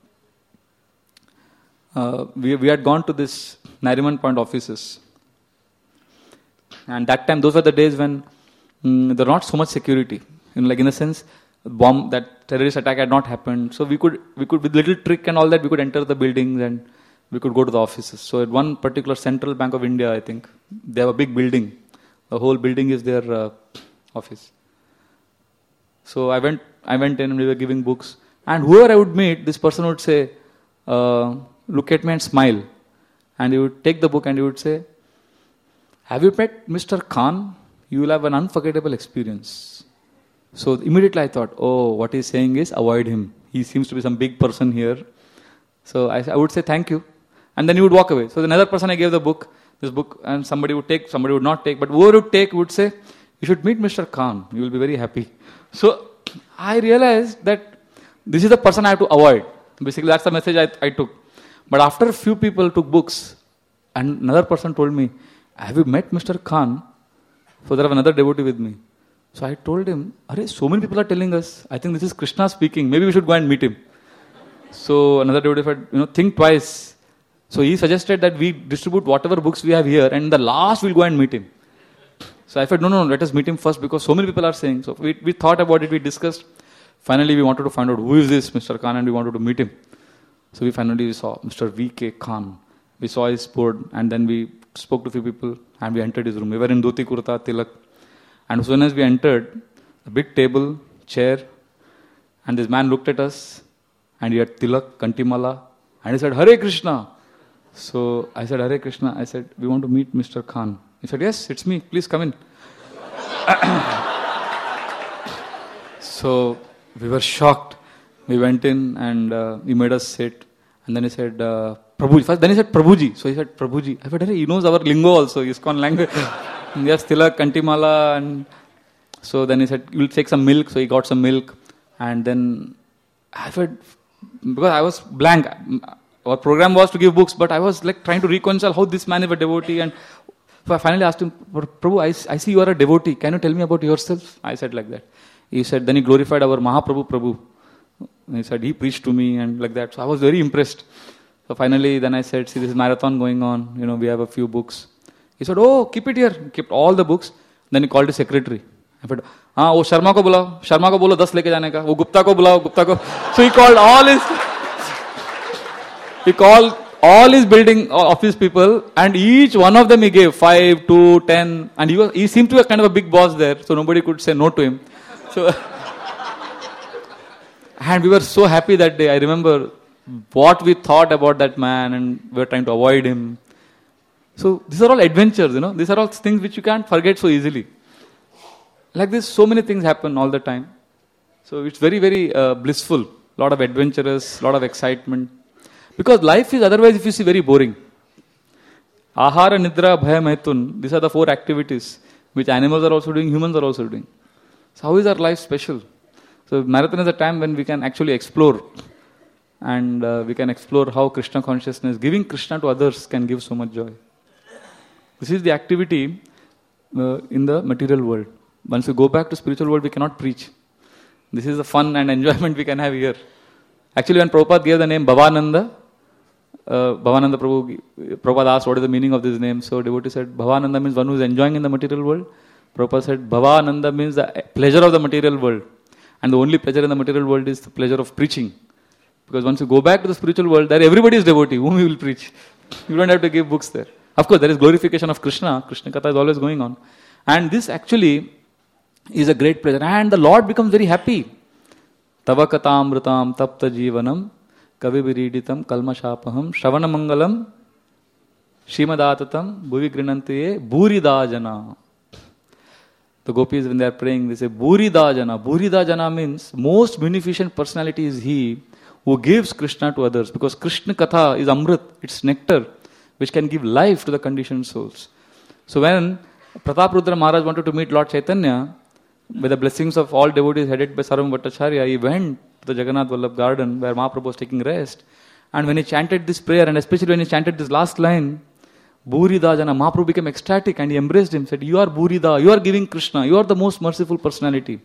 uh, we, we had gone to this Nariman Point offices. And that time, those were the days when mm, there was not so much security. You know, like in a sense, bomb, that terrorist attack had not happened. So we could, we could, with little trick and all that, we could enter the buildings and we could go to the offices. So at one particular Central Bank of India, I think, they have a big building. The whole building is their uh, office. So I went, I went in and we were giving books. And whoever I would meet, this person would say, uh, look at me and smile. And he would take the book and he would say, have you met Mister Khan? You will have an unforgettable experience. So immediately I thought, oh, what he's saying is avoid him. He seems to be some big person here. So I, I would say thank you. And then he would walk away. So another person I gave the book, this book, and somebody would take, somebody would not take. But whoever would take would say, you should meet Mister Khan. You will be very happy. So I realized that this is the person I have to avoid. Basically that's the message I, I took. But after a few people took books, and another person told me, have you met Mister Khan? So there was another devotee with me. So I told him, Arey, so many people are telling us, I think this is Krishna speaking, maybe we should go and meet him. So another devotee said, you know, think twice. So he suggested that we distribute whatever books we have here and in the last we'll go and meet him. So I said, no, no, no, let us meet him first because so many people are saying. So we, we thought about it, we discussed. Finally we wanted to find out who is this Mister Khan and we wanted to meet him. So we finally saw Mister V K Khan. We saw his board and then we spoke to a few people and we entered his room. We were in dhoti, kurta, tilak. And as soon as we entered, a big table, chair, and this man looked at us and he had tilak, kantimala, and he said, Hare Krishna. So I said, Hare Krishna. I said, we want to meet Mister Khan. He said, yes, it's me. Please come in. So we were shocked. We went in and uh, he made us sit. And then he said, uh, Prabhuji. First, then he said, Prabhuji. So he said, Prabhuji. I said, hey, he knows our lingo also. He's gone language. Yes, tilak, kantimala. And so then he said, you'll take some milk. So he got some milk. And then I said, because I was blank. Our program was to give books, but I was like trying to reconcile how this man is a devotee. And so I finally asked him, Prabhu, I, I see you are a devotee. Can you tell me about yourself? I said like that. He said, then he glorified our Mahaprabhu Prabhu. And he said, he preached to me and like that. So I was very impressed. So finally, then I said, see, this is marathon going on. You know, we have a few books. He said, oh, keep it here. He kept all the books. Then he called his secretary. I said, ah, wo Sharma ko bulao. Sharma ko bolo ten leke jane ka. Wo Gupta ko bulao. Gupta ko. So he called all his, he called all his building office people and each one of them he gave five, two, ten. And he was, he seemed to be kind of a big boss there. So nobody could say no to him. So, and we were so happy that day. I remember what we thought about that man and we were trying to avoid him. So these are all adventures, you know. These are all things which you can't forget so easily. Like this, so many things happen all the time. So it's very, very uh, blissful. A lot of adventurous, a lot of excitement. Because life is otherwise, if you see, very boring. Ahara, Nidra, Bhaya, Maitun. These are the four activities which animals are also doing, humans are also doing. So how is our life special? So marathon is a time when we can actually explore. And uh, we can explore how Krishna consciousness, giving Krishna to others can give so much joy. This is the activity uh, in the material world. Once we go back to spiritual world, we cannot preach. This is the fun and enjoyment we can have here. Actually, when Prabhupada gave the name Bhavananda, uh, Bhavananda Prabhu, Prabhupada asked what is the meaning of this name. So devotee said, Bhavananda means one who is enjoying in the material world. Prabhupada said, Bhavananda means the pleasure of the material world. And the only pleasure in the material world is the pleasure of preaching. Because once you go back to the spiritual world, there everybody is devotee, whom you will preach. You don't have to give books there. Of course, there is glorification of Krishna. Krishna Katha is always going on. And this actually is a great pleasure. And the Lord becomes very happy. Tava katamritam tapta jivanam kavi viriditam kalmashapaham shavana mangalam shrimadaatatam bhuvi grinantiye bhuridajana. The gopis, when they are praying, they say Bhuridajana. Bhuridajana means most beneficent personality is he who gives Krishna to others. Because Krishna Katha is Amrit, it's nectar, which can give life to the conditioned souls. So when Pratap Rudra Maharaj wanted to meet Lord Chaitanya, with the blessings of all devotees headed by Sarvam Bhattacharya, he went to the Jagannath Vallabh garden where Mahaprabhu was taking rest. And when he chanted this prayer, and especially when he chanted this last line, Bhuridajana, Mahaprabhu became ecstatic and he embraced him, said, you are Bhurida, you are giving Krishna, you are the most merciful personality.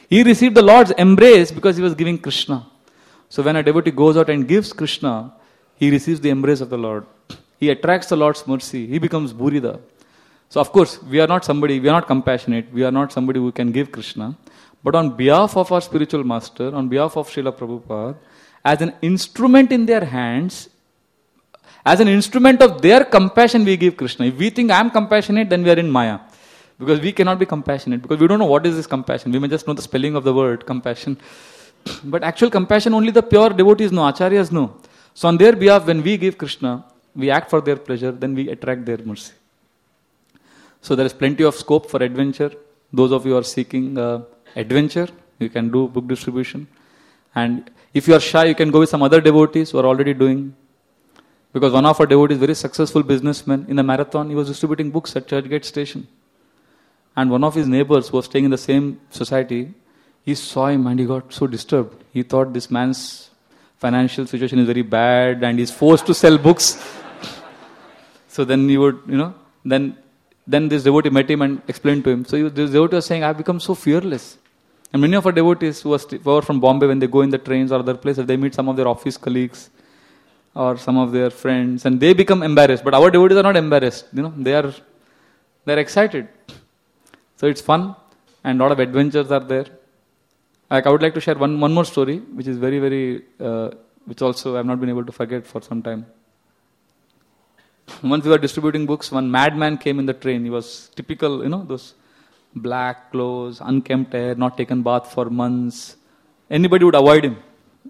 He received the Lord's embrace because he was giving Krishna. So when a devotee goes out and gives Krishna, he receives the embrace of the Lord. He attracts the Lord's mercy. He becomes Burida. So of course, we are not somebody, we are not compassionate. We are not somebody who can give Krishna. But on behalf of our spiritual master, on behalf of Srila Prabhupada, as an instrument in their hands, as an instrument of their compassion, we give Krishna. If we think I am compassionate, then we are in Maya. Because we cannot be compassionate. Because we don't know what is this compassion. We may just know the spelling of the word, compassion. But actual compassion, only the pure devotees know, acharyas know. So on their behalf, when we give Krishna, we act for their pleasure, then we attract their mercy. So there is plenty of scope for adventure. Those of you who are seeking uh, adventure, you can do book distribution. And if you are shy, you can go with some other devotees who are already doing. Because one of our devotees, very successful businessman, in a marathon, he was distributing books at Churchgate Station. And one of his neighbors who was staying in the same society, he saw him and he got so disturbed. He thought this man's financial situation is very bad and he's forced to sell books. So then he would, you know, then then this devotee met him and explained to him. So he, this devotee was saying, I've become so fearless. And many of our devotees who are, st- who are from Bombay, when they go in the trains or other places, they meet some of their office colleagues or some of their friends and they become embarrassed. But our devotees are not embarrassed. You know, they are they're excited. So it's fun and a lot of adventures are there. Like I would like to share one, one more story, which is very, very, uh, which also I have not been able to forget for some time. Once we were distributing books, one madman came in the train. He was typical, you know, those black clothes, unkempt hair, not taken bath for months. Anybody would avoid him.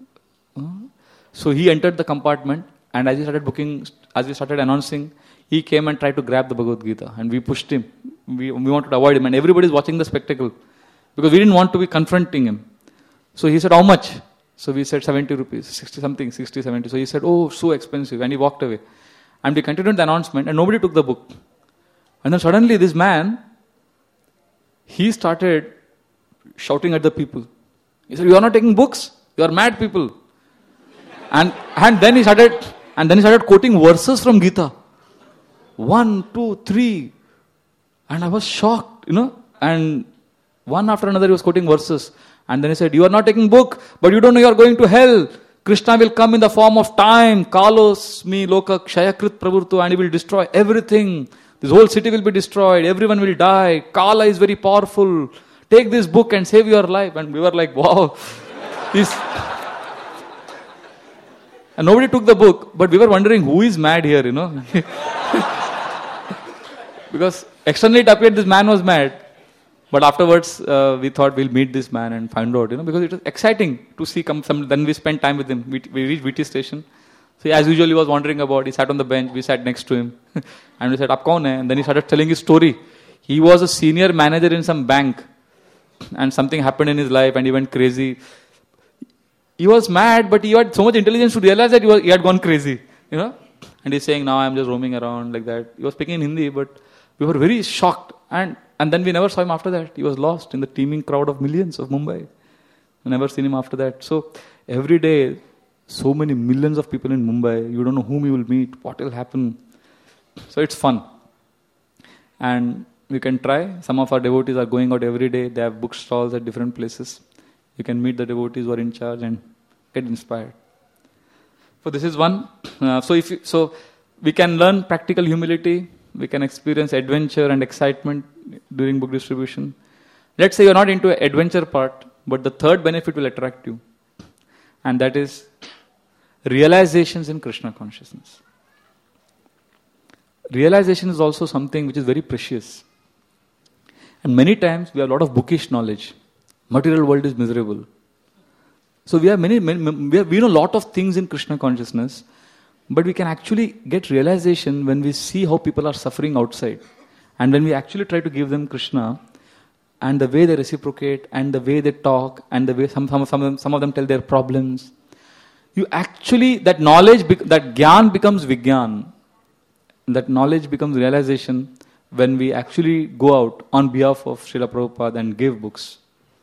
So he entered the compartment and as he started booking, as we started announcing, he came and tried to grab the Bhagavad Gita and we pushed him. We, we wanted to avoid him and everybody is watching the spectacle because we didn't want to be confronting him. So he said, how much? So we said seventy rupees, sixty something, sixty, seventy. So he said, oh, so expensive. And he walked away. And we continued the announcement and nobody took the book. And then suddenly this man, he started shouting at the people. He said, you are not taking books? You are mad people. And and then he started and then he started quoting verses from Gita. One, two, three. And I was shocked, you know. And one after another he was quoting verses. And then he said, you are not taking book, but you don't know you are going to hell. Krishna will come in the form of time. Kalos mi loka kshayakrit pravurtu, and he will destroy everything. This whole city will be destroyed. Everyone will die. Kala is very powerful. Take this book and save your life. And we were like, wow. He's and nobody took the book, but we were wondering who is mad here, you know. Because externally it appeared this man was mad. But afterwards, uh, we thought we'll meet this man and find out, you know, because it was exciting to see come some. Then we spent time with him. We, we reached V T station. So as usual, he was wandering about. He sat on the bench. We sat next to him. And we said, Aap kaun hai? And then he started telling his story. He was a senior manager in some bank. And something happened in his life and he went crazy. He was mad, but he had so much intelligence to realize that he, was, he had gone crazy, you know. And he's saying, now I'm just roaming around like that. He was speaking in Hindi, but we were very shocked. And and then we never saw him after that. He was lost in the teeming crowd of millions of Mumbai. We never seen him after that. So every day, so many millions of people in Mumbai. You don't know whom you will meet, what will happen. So it's fun. And we can try. Some of our devotees are going out every day. They have bookstalls at different places. You can meet the devotees who are in charge and get inspired. So this is one. Uh, so if you, so we can learn practical humility. We can experience adventure and excitement during book distribution. Let's say you're not into an adventure part, but the third benefit will attract you. And that is realizations in Krishna consciousness. Realization is also something which is very precious. And many times we have a lot of bookish knowledge. Material world is miserable. So we have many, many we, have, we know a lot of things in Krishna consciousness, but we can actually get realization when we see how people are suffering outside. And when we actually try to give them Krishna, and the way they reciprocate, and the way they talk, and the way some, some, some, of, them, some of them tell their problems, you actually, that knowledge, that gyan becomes vigyan. That knowledge becomes realization when we actually go out on behalf of Srila Prabhupada and give books.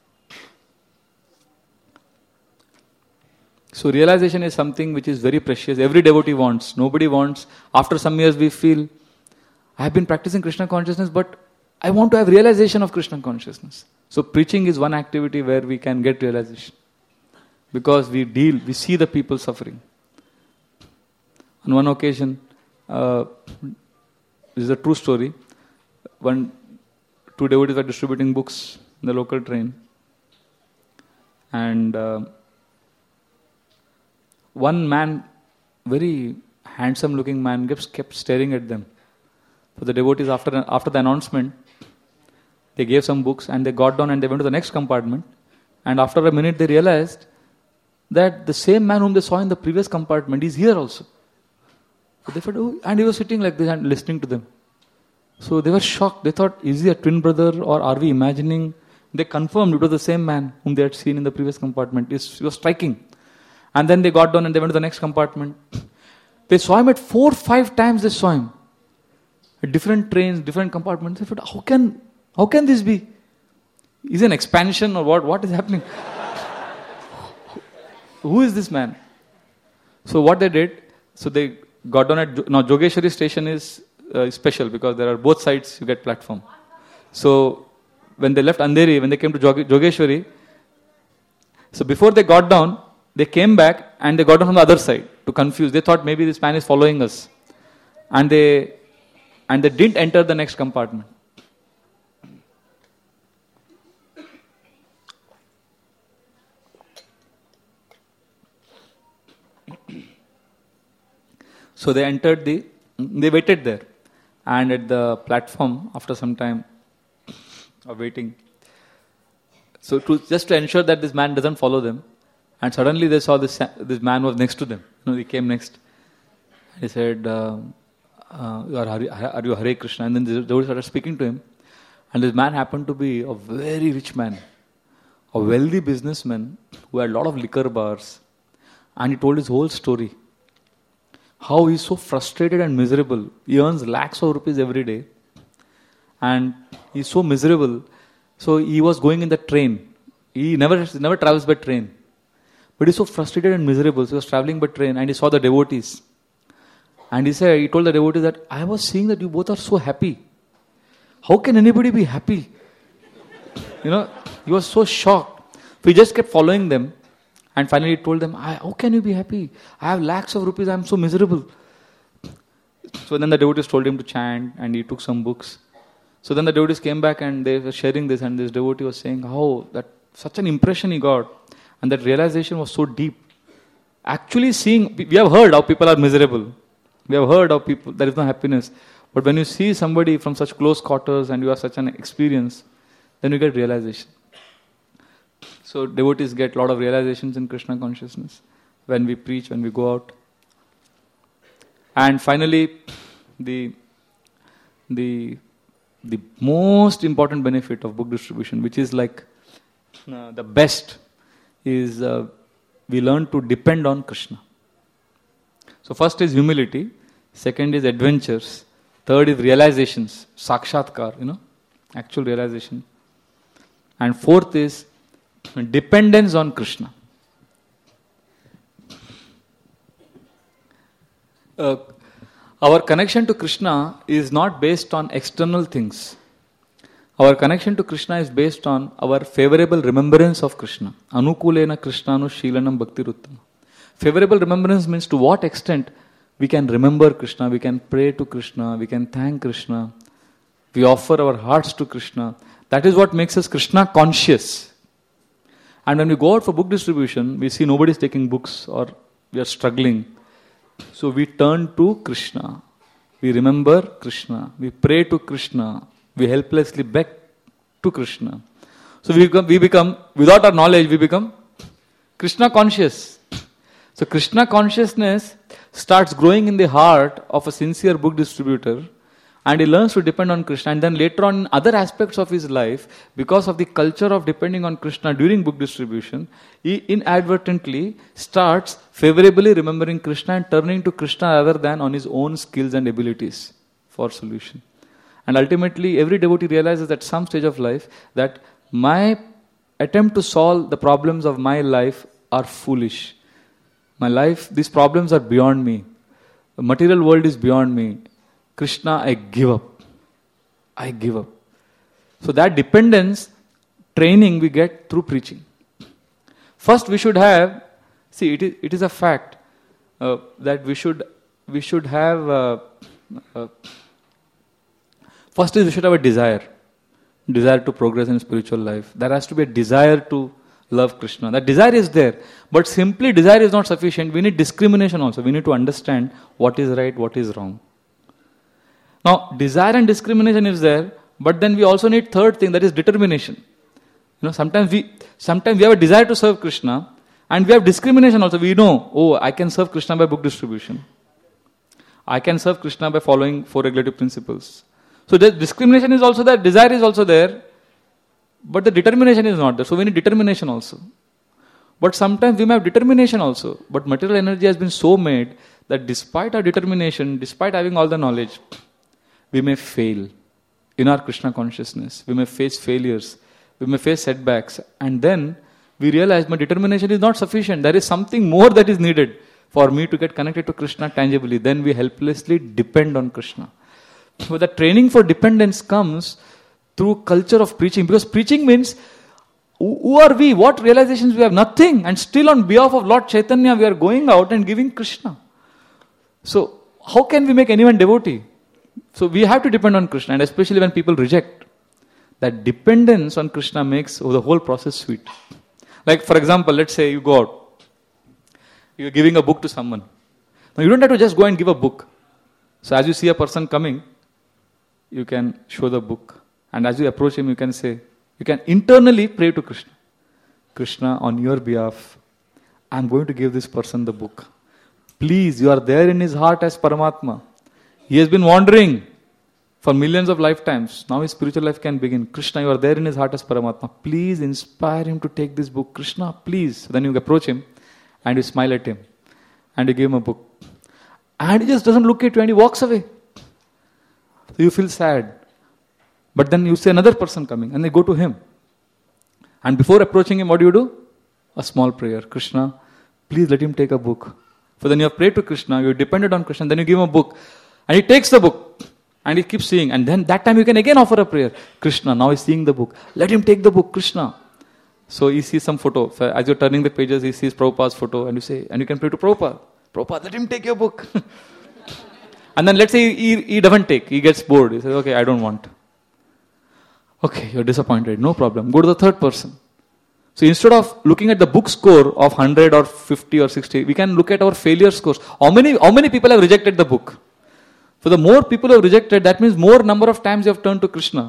So realization is something which is very precious. Every devotee wants. Nobody wants. After some years we feel, I have been practicing Krishna consciousness, but I want to have realization of Krishna consciousness. So preaching is one activity where we can get realization. Because we deal, we see the people suffering. On one occasion, uh, this is a true story. One, two devotees were distributing books in the local train. And uh, one man, very handsome looking man, kept, kept staring at them. So the devotees, after, after the announcement, they gave some books and they got down and they went to the next compartment. And after a minute they realized that the same man whom they saw in the previous compartment is here also. So they thought, oh, and he was sitting like this and listening to them. So they were shocked. They thought, is he a twin brother or are we imagining? They confirmed it was the same man whom they had seen in the previous compartment. It was striking. And then they got down and they went to the next compartment. They saw him at four, five times they saw him. At different trains, different compartments. They thought, how can, how can this be? Is it an expansion or what? What is happening? Who is this man? So what they did, so they got down at, now Jogeshwari station is uh, special because there are both sides you get platform. So when they left Andheri, when they came to Jog- Jogeshwari, so before they got down, they came back and they got down from the other side to confuse. They thought maybe this man is following us. And they, and they didn't enter the next compartment. So they entered the, they waited there. And at the platform, after some time of waiting, so to, just to ensure that this man doesn't follow them, and suddenly they saw this this man was next to them. You know, he came next. He said, uh, uh, are, are you Hare Krishna? And then they started speaking to him. And this man happened to be a very rich man, a wealthy businessman who had a lot of liquor bars. And he told his whole story. How he's so frustrated and miserable. He earns lakhs of rupees every day. And he's so miserable. So he was going in the train. He never, never travels by train. But he's so frustrated and miserable. So he was traveling by train and he saw the devotees. And he said, he told the devotees that, I was seeing that you both are so happy. How can anybody be happy? You know, he was so shocked. So he just kept following them. And finally he told them, how can you be happy? I have lakhs of rupees, I am so miserable. So then the devotees told him to chant and he took some books. So then the devotees came back and they were sharing this and this devotee was saying how that such an impression he got and that realization was so deep. Actually seeing, we have heard how people are miserable. We have heard how people, there is no happiness. But when you see somebody from such close quarters and you have such an experience, then you get realization. So devotees get a lot of realizations in Krishna consciousness when we preach, when we go out. And finally, the the the most important benefit of book distribution, which is like uh, the best, is uh, we learn to depend on Krishna. So first is humility, second is adventures, third is realizations, sakshatkar, you know, actual realization, and fourth is dependence on Krishna. Uh, our connection to Krishna is not based on external things. Our connection to Krishna is based on our favorable remembrance of Krishna. Anukulena Krishnanu Shilanam Bhaktiruttama. Favorable remembrance means to what extent we can remember Krishna, we can pray to Krishna, we can thank Krishna, we offer our hearts to Krishna. That is what makes us Krishna conscious. And when we go out for book distribution, we see nobody is taking books or we are struggling. So we turn to Krishna. We remember Krishna. We pray to Krishna. We helplessly beg to Krishna. So we become, we become, without our knowledge, we become Krishna conscious. So Krishna consciousness starts growing in the heart of a sincere book distributor. And he learns to depend on Krishna. And then later on in other aspects of his life, because of the culture of depending on Krishna during book distribution, he inadvertently starts favorably remembering Krishna and turning to Krishna rather than on his own skills and abilities for solution. And ultimately, every devotee realizes at some stage of life that my attempt to solve the problems of my life are foolish. My life, these problems are beyond me. The material world is beyond me. Krishna, I give up. I give up. So that dependence training we get through preaching. First we should have, see it is, it is a fact uh, that we should, we should have, uh, uh, first is we should have a desire. Desire to progress in spiritual life. There has to be a desire to love Krishna. That desire is there. But simply desire is not sufficient. We need discrimination also. We need to understand what is right, what is wrong. Now, desire and discrimination is there, but then we also need third thing, that is determination. You know, sometimes we sometimes we have a desire to serve Krishna, and we have discrimination also. We know, oh, I can serve Krishna by book distribution. I can serve Krishna by following four regulative principles. So the discrimination is also there, desire is also there, but the determination is not there. So we need determination also. But sometimes we may have determination also, but material energy has been so made that despite our determination, despite having all the knowledge, we may fail in our Krishna consciousness. We may face failures. We may face setbacks. And then we realize my determination is not sufficient. There is something more that is needed for me to get connected to Krishna tangibly. Then we helplessly depend on Krishna. So the training for dependence comes through culture of preaching. Because preaching means, who are we? What realizations we have? Nothing. And still on behalf of Lord Chaitanya, we are going out and giving Krishna. So how can we make anyone devotee? So we have to depend on Krishna, and especially when people reject. That dependence on Krishna makes the whole process sweet. Like for example, let's say you go out. You are giving a book to someone. Now you don't have to just go and give a book. So as you see a person coming, you can show the book. And as you approach him, you can say, you can internally pray to Krishna. Krishna, on your behalf, I am going to give this person the book. Please, you are there in his heart as Paramatma. He has been wandering for millions of lifetimes. Now his spiritual life can begin. Krishna, you are there in his heart as Paramatma. Please inspire him to take this book. Krishna, please. So then you approach him and you smile at him and you give him a book. And he just doesn't look at you and he walks away. So you feel sad. But then you see another person coming and they go to him. And before approaching him, what do you do? A small prayer. Krishna, please let him take a book. So then you have prayed to Krishna, you depended on Krishna, then you give him a book. And he takes the book and he keeps seeing. And then that time you can again offer a prayer. Krishna, now he's seeing the book. Let him take the book, Krishna. So he sees some photo. So as you're turning the pages, he sees Prabhupada's photo and you say, and you can pray to Prabhupada. Prabhupada, let him take your book. And then let's say he, he doesn't take. He gets bored. He says, okay, I don't want. Okay, you're disappointed. No problem. Go to the third person. So instead of looking at the book score of one hundred or fifty or sixty, we can look at our failure scores. How many, how many people have rejected the book? So the more people have rejected, that means more number of times you have turned to Krishna.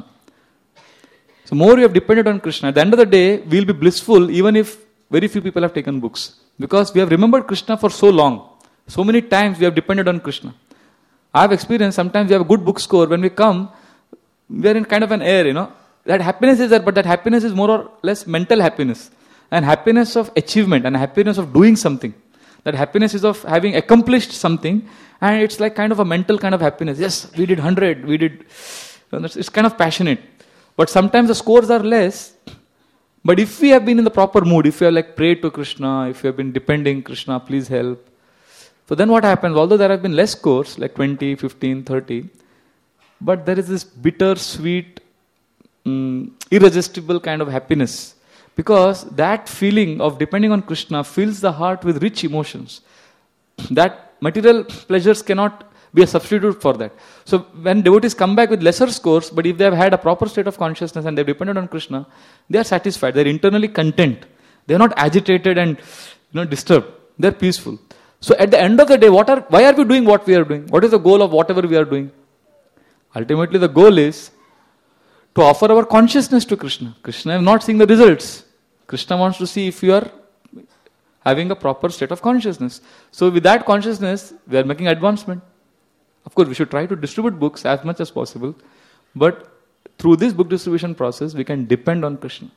So more you have depended on Krishna. At the end of the day, we will be blissful even if very few people have taken books. Because we have remembered Krishna for so long. So many times we have depended on Krishna. I have experienced sometimes we have a good book score. When we come, we are in kind of an air, you know. That happiness is there, but that happiness is more or less mental happiness. And happiness of achievement and happiness of doing something. That happiness is of having accomplished something. And it's like kind of a mental kind of happiness. Yes, we did one hundred, we did... It's kind of passionate. But sometimes the scores are less. But if we have been in the proper mood, if we have like prayed to Krishna, if we have been depending, Krishna, please help. So then what happens? Although there have been less scores, like twenty, fifteen, thirty, but there is this bitter, sweet, um, irresistible kind of happiness. Because that feeling of depending on Krishna fills the heart with rich emotions. That material pleasures cannot be a substitute for that. So when devotees come back with lesser scores, but if they have had a proper state of consciousness and they have depended on Krishna, they are satisfied. They are internally content. They are not agitated and you know disturbed. They are peaceful. So at the end of the day, what are why are we doing what we are doing? What is the goal of whatever we are doing? Ultimately, the goal is to offer our consciousness to Krishna. Krishna is not seeing the results. Krishna wants to see if you are having a proper state of consciousness. So with that consciousness, we are making advancement. Of course, we should try to distribute books as much as possible. But through this book distribution process, we can depend on Krishna.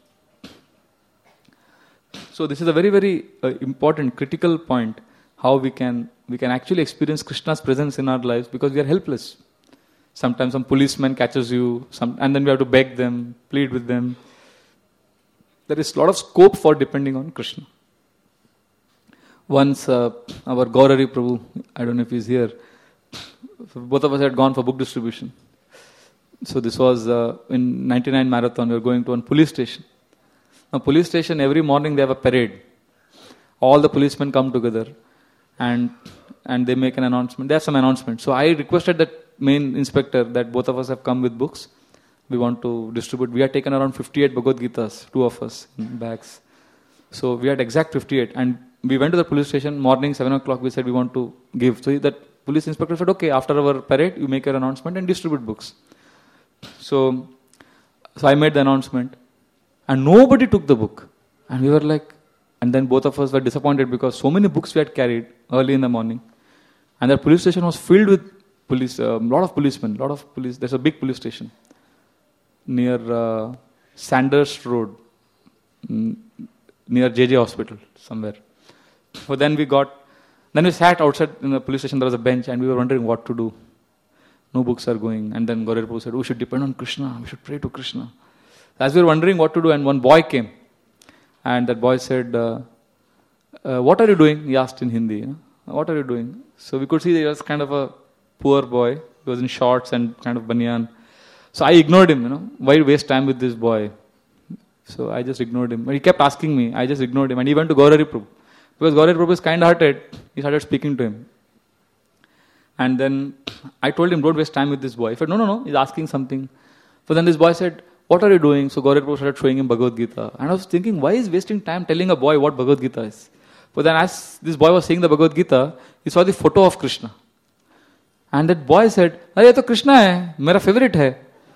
So this is a very, very uh, important, critical point. How we can we can actually experience Krishna's presence in our lives because we are helpless. Sometimes some policeman catches you, some, and then we have to beg them, plead with them. There is a lot of scope for depending on Krishna. Once uh, our Gaurari Prabhu, I don't know if he's here, both of us had gone for book distribution. So this was uh, in ninety-nine marathon, we were going to one police station. Now police station, every morning they have a parade. All the policemen come together and and they make an announcement. They have some announcement. So I requested that main inspector that both of us have come with books. We want to distribute. We had taken around fifty-eight Bhagavad Gitas, two of us in bags. So we had exact fifty-eight. And we went to the police station, morning, seven o'clock, we said we want to give. So that police inspector said, okay, after our parade, you make your announcement and distribute books. So, so I made the announcement and nobody took the book. And we were like, and then both of us were disappointed because so many books we had carried early in the morning. And the police station was filled with police, a uh, lot of policemen, lot of police. There's a big police station near uh, Sanders Road, mm, near J J Hospital, somewhere. So then we got, then we sat outside in the police station, there was a bench and we were wondering what to do. No books are going. And then Gauriya Prabhu said, oh, we should depend on Krishna. We should pray to Krishna. As we were wondering what to do, and one boy came. And that boy said, uh, uh, what are you doing? He asked in Hindi. You know, what are you doing? So we could see that he was kind of a poor boy. He was in shorts and kind of banyan. So I ignored him. You know, why waste time with this boy? So I just ignored him. But he kept asking me. I just ignored him. And he went to Gauriya Prabhu. Because Gauriya Prabhu is kind-hearted. He started speaking to him. And then I told him, don't waste time with this boy. He said, no, no, no, he's asking something. But then this boy said, what are you doing? So Gauriya Prabhu started showing him Bhagavad Gita. And I was thinking, why is wasting time telling a boy what Bhagavad Gita is? But then as this boy was saying the Bhagavad Gita, he saw the photo of Krishna. And that boy said, "Arey, ye to Krishna hai, mera favorite hai."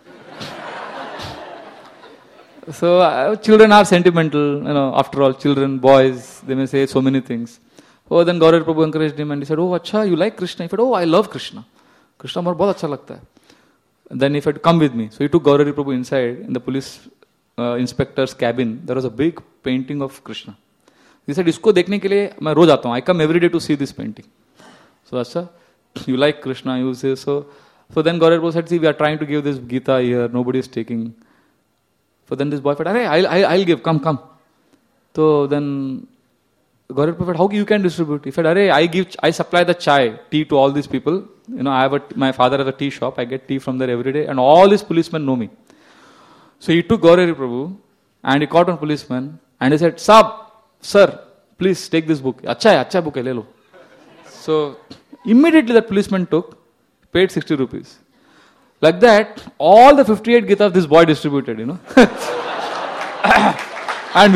So uh, children are sentimental, you know, after all, children, boys, they may say so many things. Oh, then Gauriya Prabhu encouraged him and he said, oh, acha, you like Krishna? He said, oh, I love Krishna. Krishna mujhe bahut acha lagta hai. Then he said, come with me. So he took Gauriya Prabhu inside, in the police uh, inspector's cabin. There was a big painting of Krishna. He said, isko dekhne ke liye main roz aata hu. I come every day to see this painting. So, acha, you like Krishna, you say so. So then Gauriya Prabhu said, see, we are trying to give this Gita here, nobody is taking. So then this boy said, Arey, I'll, I'll, I'll give, come, come. So then Gauriya Prabhu said, how you can distribute? He said, Arey, I give, I supply the chai, tea to all these people. You know, I have a, my father has a tea shop, I get tea from there every day, and all these policemen know me. So he took Gauriya Prabhu, and he caught one policeman, and he said, Saab, sir, please take this book. Acha hai, acha book hai, le lo. So immediately that policeman took, paid sixty rupees. Like that, all the fifty-eight Gitas this boy distributed, you know. and, we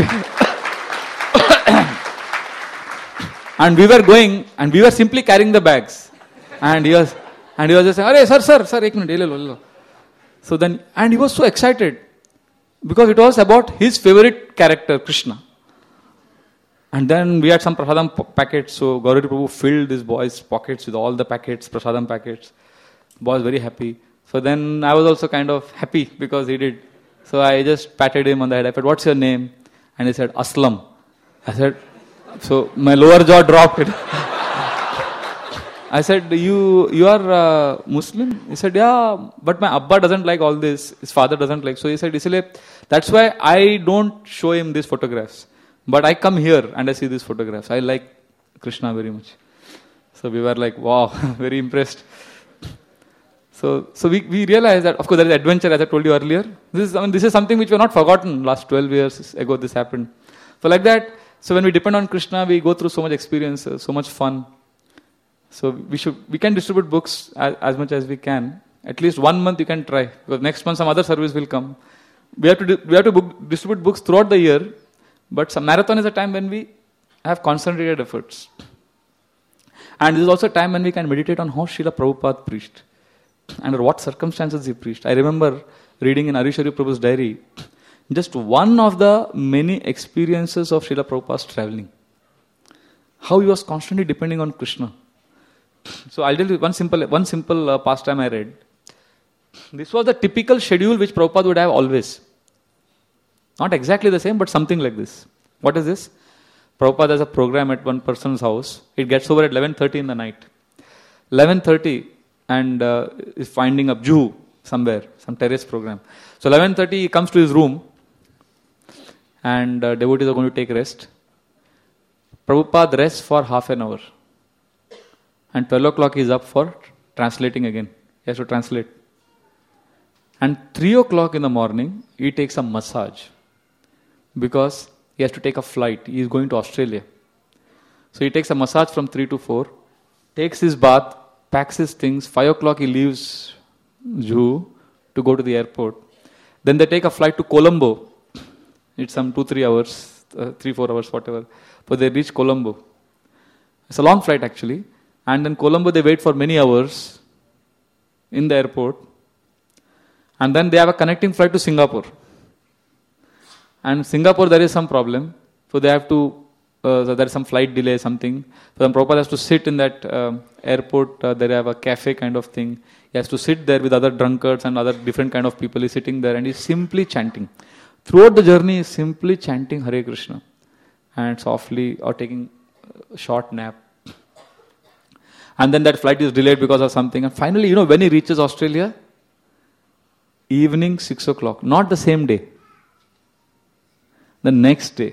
and we were going, and we were simply carrying the bags. And he was, and he was just saying, Arey, sir, sir, sir, ek minute, le lo, le lo. So then, and he was so excited, because it was about his favorite character, Krishna. And then we had some prasadam packets, so Gauriya Prabhu filled this boy's pockets with all the packets, prasadam packets. Boy was very happy. So then I was also kind of happy because he did. So I just patted him on the head. I said, what's your name? And he said, Aslam. I said, so my lower jaw dropped. I said, you you are uh, Muslim? He said, yeah, but my Abba doesn't like all this. His father doesn't like. So he said, that's why I don't show him these photographs. But I come here and I see these photographs. I like Krishna very much. So we were like, wow, very impressed. So so we, we realized that, of course, there is adventure, as I told you earlier. This is, I mean, this is something which we have not forgotten. Last twelve years ago this happened. So like that, so when we depend on Krishna, we go through so much experience, so much fun. So we should we can distribute books as, as much as we can. At least one month you can try. Because next month some other service will come. We have to do, we have to book, distribute books throughout the year. But some marathon is a time when we have concentrated efforts. And this is also a time when we can meditate on how Srila Prabhupada preached. Under what circumstances he preached. I remember reading in Arishari Prabhu's diary, just one of the many experiences of Srila Prabhupada's traveling. How he was constantly depending on Krishna. So I'll tell you one simple, one simple uh, pastime I read. This was the typical schedule which Prabhupada would have always. Not exactly the same, but something like this. What is this? Prabhupada has a program at one person's house. It gets over at eleven thirty in the night. eleven thirty and uh, is finding a Jew somewhere, some terrace program. So eleven thirty he comes to his room and uh, devotees are going to take rest. Prabhupada rests for half an hour. And twelve o'clock he is up for translating again. He has to translate. And three o'clock in the morning, he takes a massage because he has to take a flight. He is going to Australia. So he takes a massage from three to four, takes his bath, packs his things. five o'clock he leaves Juhu to go to the airport. Then they take a flight to Colombo. It's some two, three hours, uh, three, four hours, whatever. But they reach Colombo. It's a long flight actually. And then Colombo they wait for many hours in the airport. And then they have a connecting flight to Singapore. And Singapore there is some problem. So they have to, uh, so there is some flight delay, something. So then Prabhupada has to sit in that uh, airport. Uh, they have a cafe kind of thing. He has to sit there with other drunkards and other different kind of people. He's sitting there and he's simply chanting. Throughout the journey, he's simply chanting Hare Krishna. And softly, or taking a short nap. And then that flight is delayed because of something. And finally, you know, when he reaches Australia, evening six o'clock, not the same day. The next day.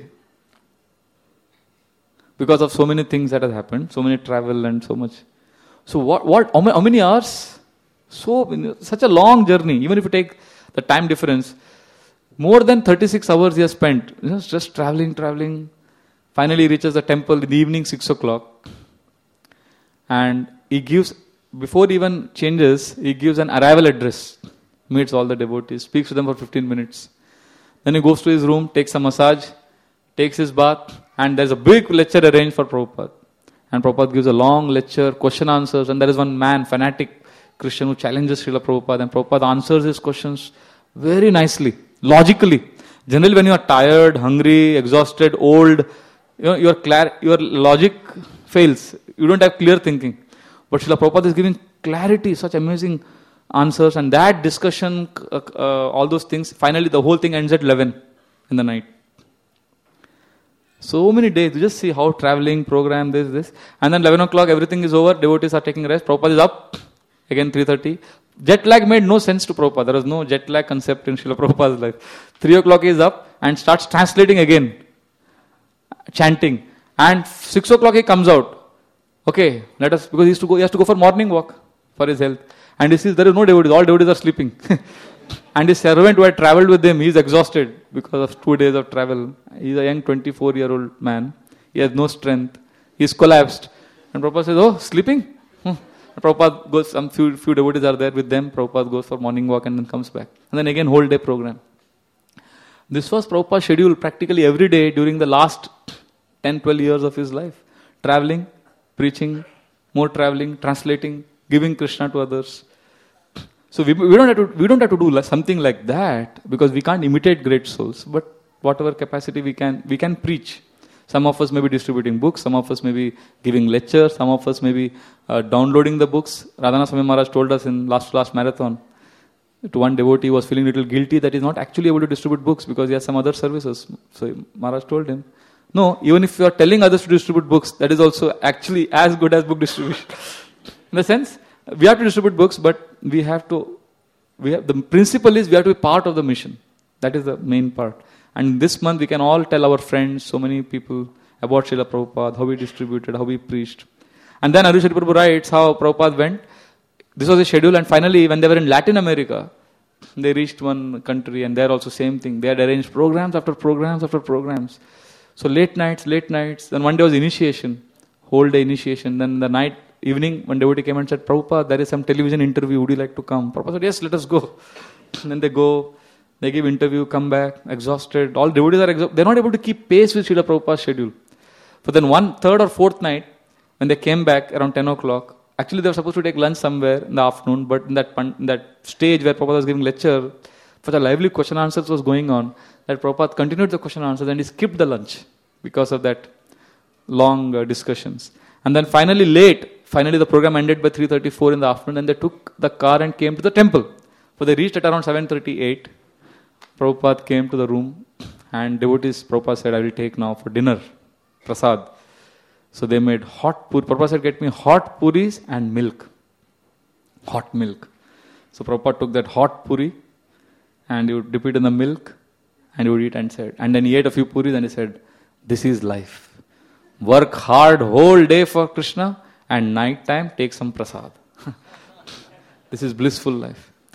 Because of so many things that have happened, so many travel and so much. So what, what, how many, how many hours? So, such a long journey. Even if you take the time difference, more than thirty-six hours he has spent. You know, just traveling, traveling. Finally he reaches the temple in the evening six o'clock. And he gives, before he even changes, he gives an arrival address. Meets all the devotees, speaks to them for fifteen minutes. Then he goes to his room, takes a massage, takes his bath, and there's a big lecture arranged for Prabhupada. And Prabhupada gives a long lecture, question answers, and there is one man, fanatic Christian, who challenges Srila Prabhupada, and Prabhupada answers his questions very nicely, logically. Generally when you are tired, hungry, exhausted, old, you know, your, clar- your logic fails. You don't have clear thinking. But Srila Prabhupada is giving clarity, such amazing answers, and that discussion, uh, uh, all those things, finally the whole thing ends at eleven in the night. So many days, you just see how traveling, program, this, this. And then eleven o'clock, everything is over, devotees are taking rest, Prabhupada is up, again three thirty. Jet lag made no sense to Prabhupada. There was no jet lag concept in Srila Prabhupada's life. three o'clock he is up and starts translating again, chanting. And six o'clock he comes out. Okay, let us, because he has to go, he has to go for morning walk for his health. And he sees there is no devotees, all devotees are sleeping. And his servant who had traveled with him, he is exhausted because of two days of travel. He is a young twenty-four year old man. He has no strength. He is collapsed. And Prabhupada says, oh, sleeping? Hmm. Prabhupada goes, some few, few devotees are there with them. Prabhupada goes for morning walk and then comes back. And then again, whole day program. This was Prabhupada's schedule practically every day during the last ten, twelve years of his life. Traveling, preaching, more traveling, translating, giving Krishna to others. So we, we don't have to we don't have to do something like that because we can't imitate great souls. But whatever capacity we can, we can preach. Some of us may be distributing books, some of us may be giving lectures, some of us may be uh, downloading the books. Radhanath Swami Maharaj told us in last last marathon, to one devotee was feeling a little guilty that he's not actually able to distribute books because he has some other services. So Maharaj told him, no, even if you are telling others to distribute books, that is also actually as good as book distribution. In the sense, we have to distribute books, but we have to, we have, the principle is we have to be part of the mission. That is the main part. And this month we can all tell our friends, so many people, about Srila Prabhupada, how we distributed, how we preached. And then Arishari Prabhu writes how Prabhupada went. This was the schedule, and finally when they were in Latin America, they reached one country and there also same thing. They had arranged programs after programs after programs. So late nights, late nights. Then one day was initiation, whole day initiation. Then the night, evening, one devotee came and said, Prabhupada, there is some television interview, would you like to come? Prabhupada said, yes, let us go. And then they go, they give interview, come back, exhausted. All devotees are exhausted. They're not able to keep pace with Srila Prabhupada's schedule. But then one third or fourth night, when they came back around ten o'clock, actually they were supposed to take lunch somewhere in the afternoon, but in that, in that stage where Prabhupada was giving lecture, such a lively question answers was going on, that Prabhupada continued the question answers and he skipped the lunch because of that long uh, discussions. And then finally late, finally the program ended by three thirty-four in the afternoon, and they took the car and came to the temple. So they reached at around seven thirty-eight. Prabhupada came to the room and devotees, Prabhupada said, I will take now for dinner, prasad. So they made hot puri. Prabhupada said, get me hot puris and milk. Hot milk. So Prabhupada took that hot puri and he would dip it in the milk and he would eat and said, and then he ate a few puris and he said, this is life. Work hard whole day for Krishna and night time take some prasad. This is blissful life.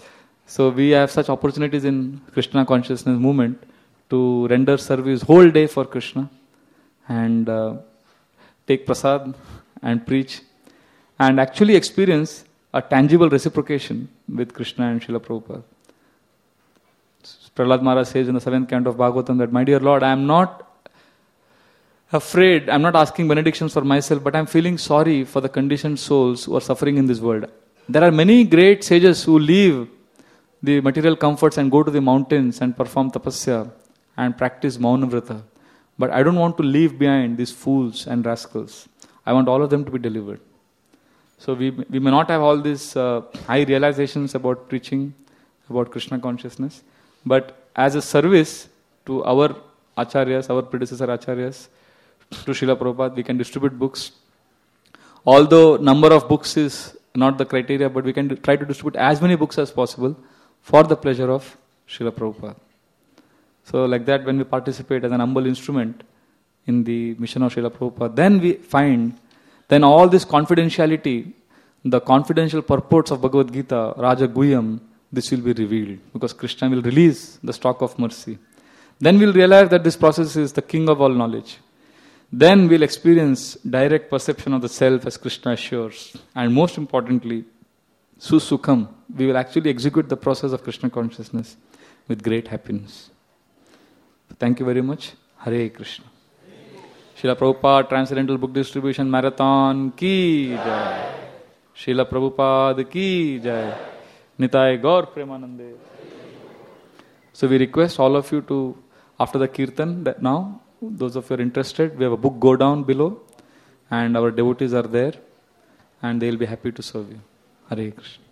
So we have such opportunities in Krishna consciousness movement to render service whole day for Krishna and uh, take prasad and preach and actually experience a tangible reciprocation with Krishna and Srila Prabhupada. Prahlad Maharaj says in the seventh canto of Bhagavatam that, my dear Lord, I am not afraid, I am not asking benedictions for myself, but I am feeling sorry for the conditioned souls who are suffering in this world. There are many great sages who leave the material comforts and go to the mountains and perform tapasya and practice Maunavrata. But I don't want to leave behind these fools and rascals. I want all of them to be delivered. So we we may not have all these uh, high realizations about preaching, about Krishna consciousness, but as a service to our acharyas, our predecessor acharyas, to Srila Prabhupada, we can distribute books. Although number of books is not the criteria, but we can try to distribute as many books as possible for the pleasure of Srila Prabhupada. So like that, when we participate as an humble instrument in the mission of Srila Prabhupada, then we find, then all this confidentiality, the confidential purports of Bhagavad Gita, Raja Guhyam, this will be revealed because Krishna will release the stock of mercy. Then we'll realize that this process is the king of all knowledge. Then we'll experience direct perception of the self as Krishna assures. And most importantly, Susukham, we will actually execute the process of Krishna consciousness with great happiness. Thank you very much. Hare Krishna. Srila Prabhupada Transcendental Book Distribution Marathon ki jai. Srila Prabhupada ki jai. Nitai Gaur Premanande. So we request all of you to, after the kirtan, that now, those of you who are interested, we have a book go down below and our devotees are there and they will be happy to serve you. Hare Krishna.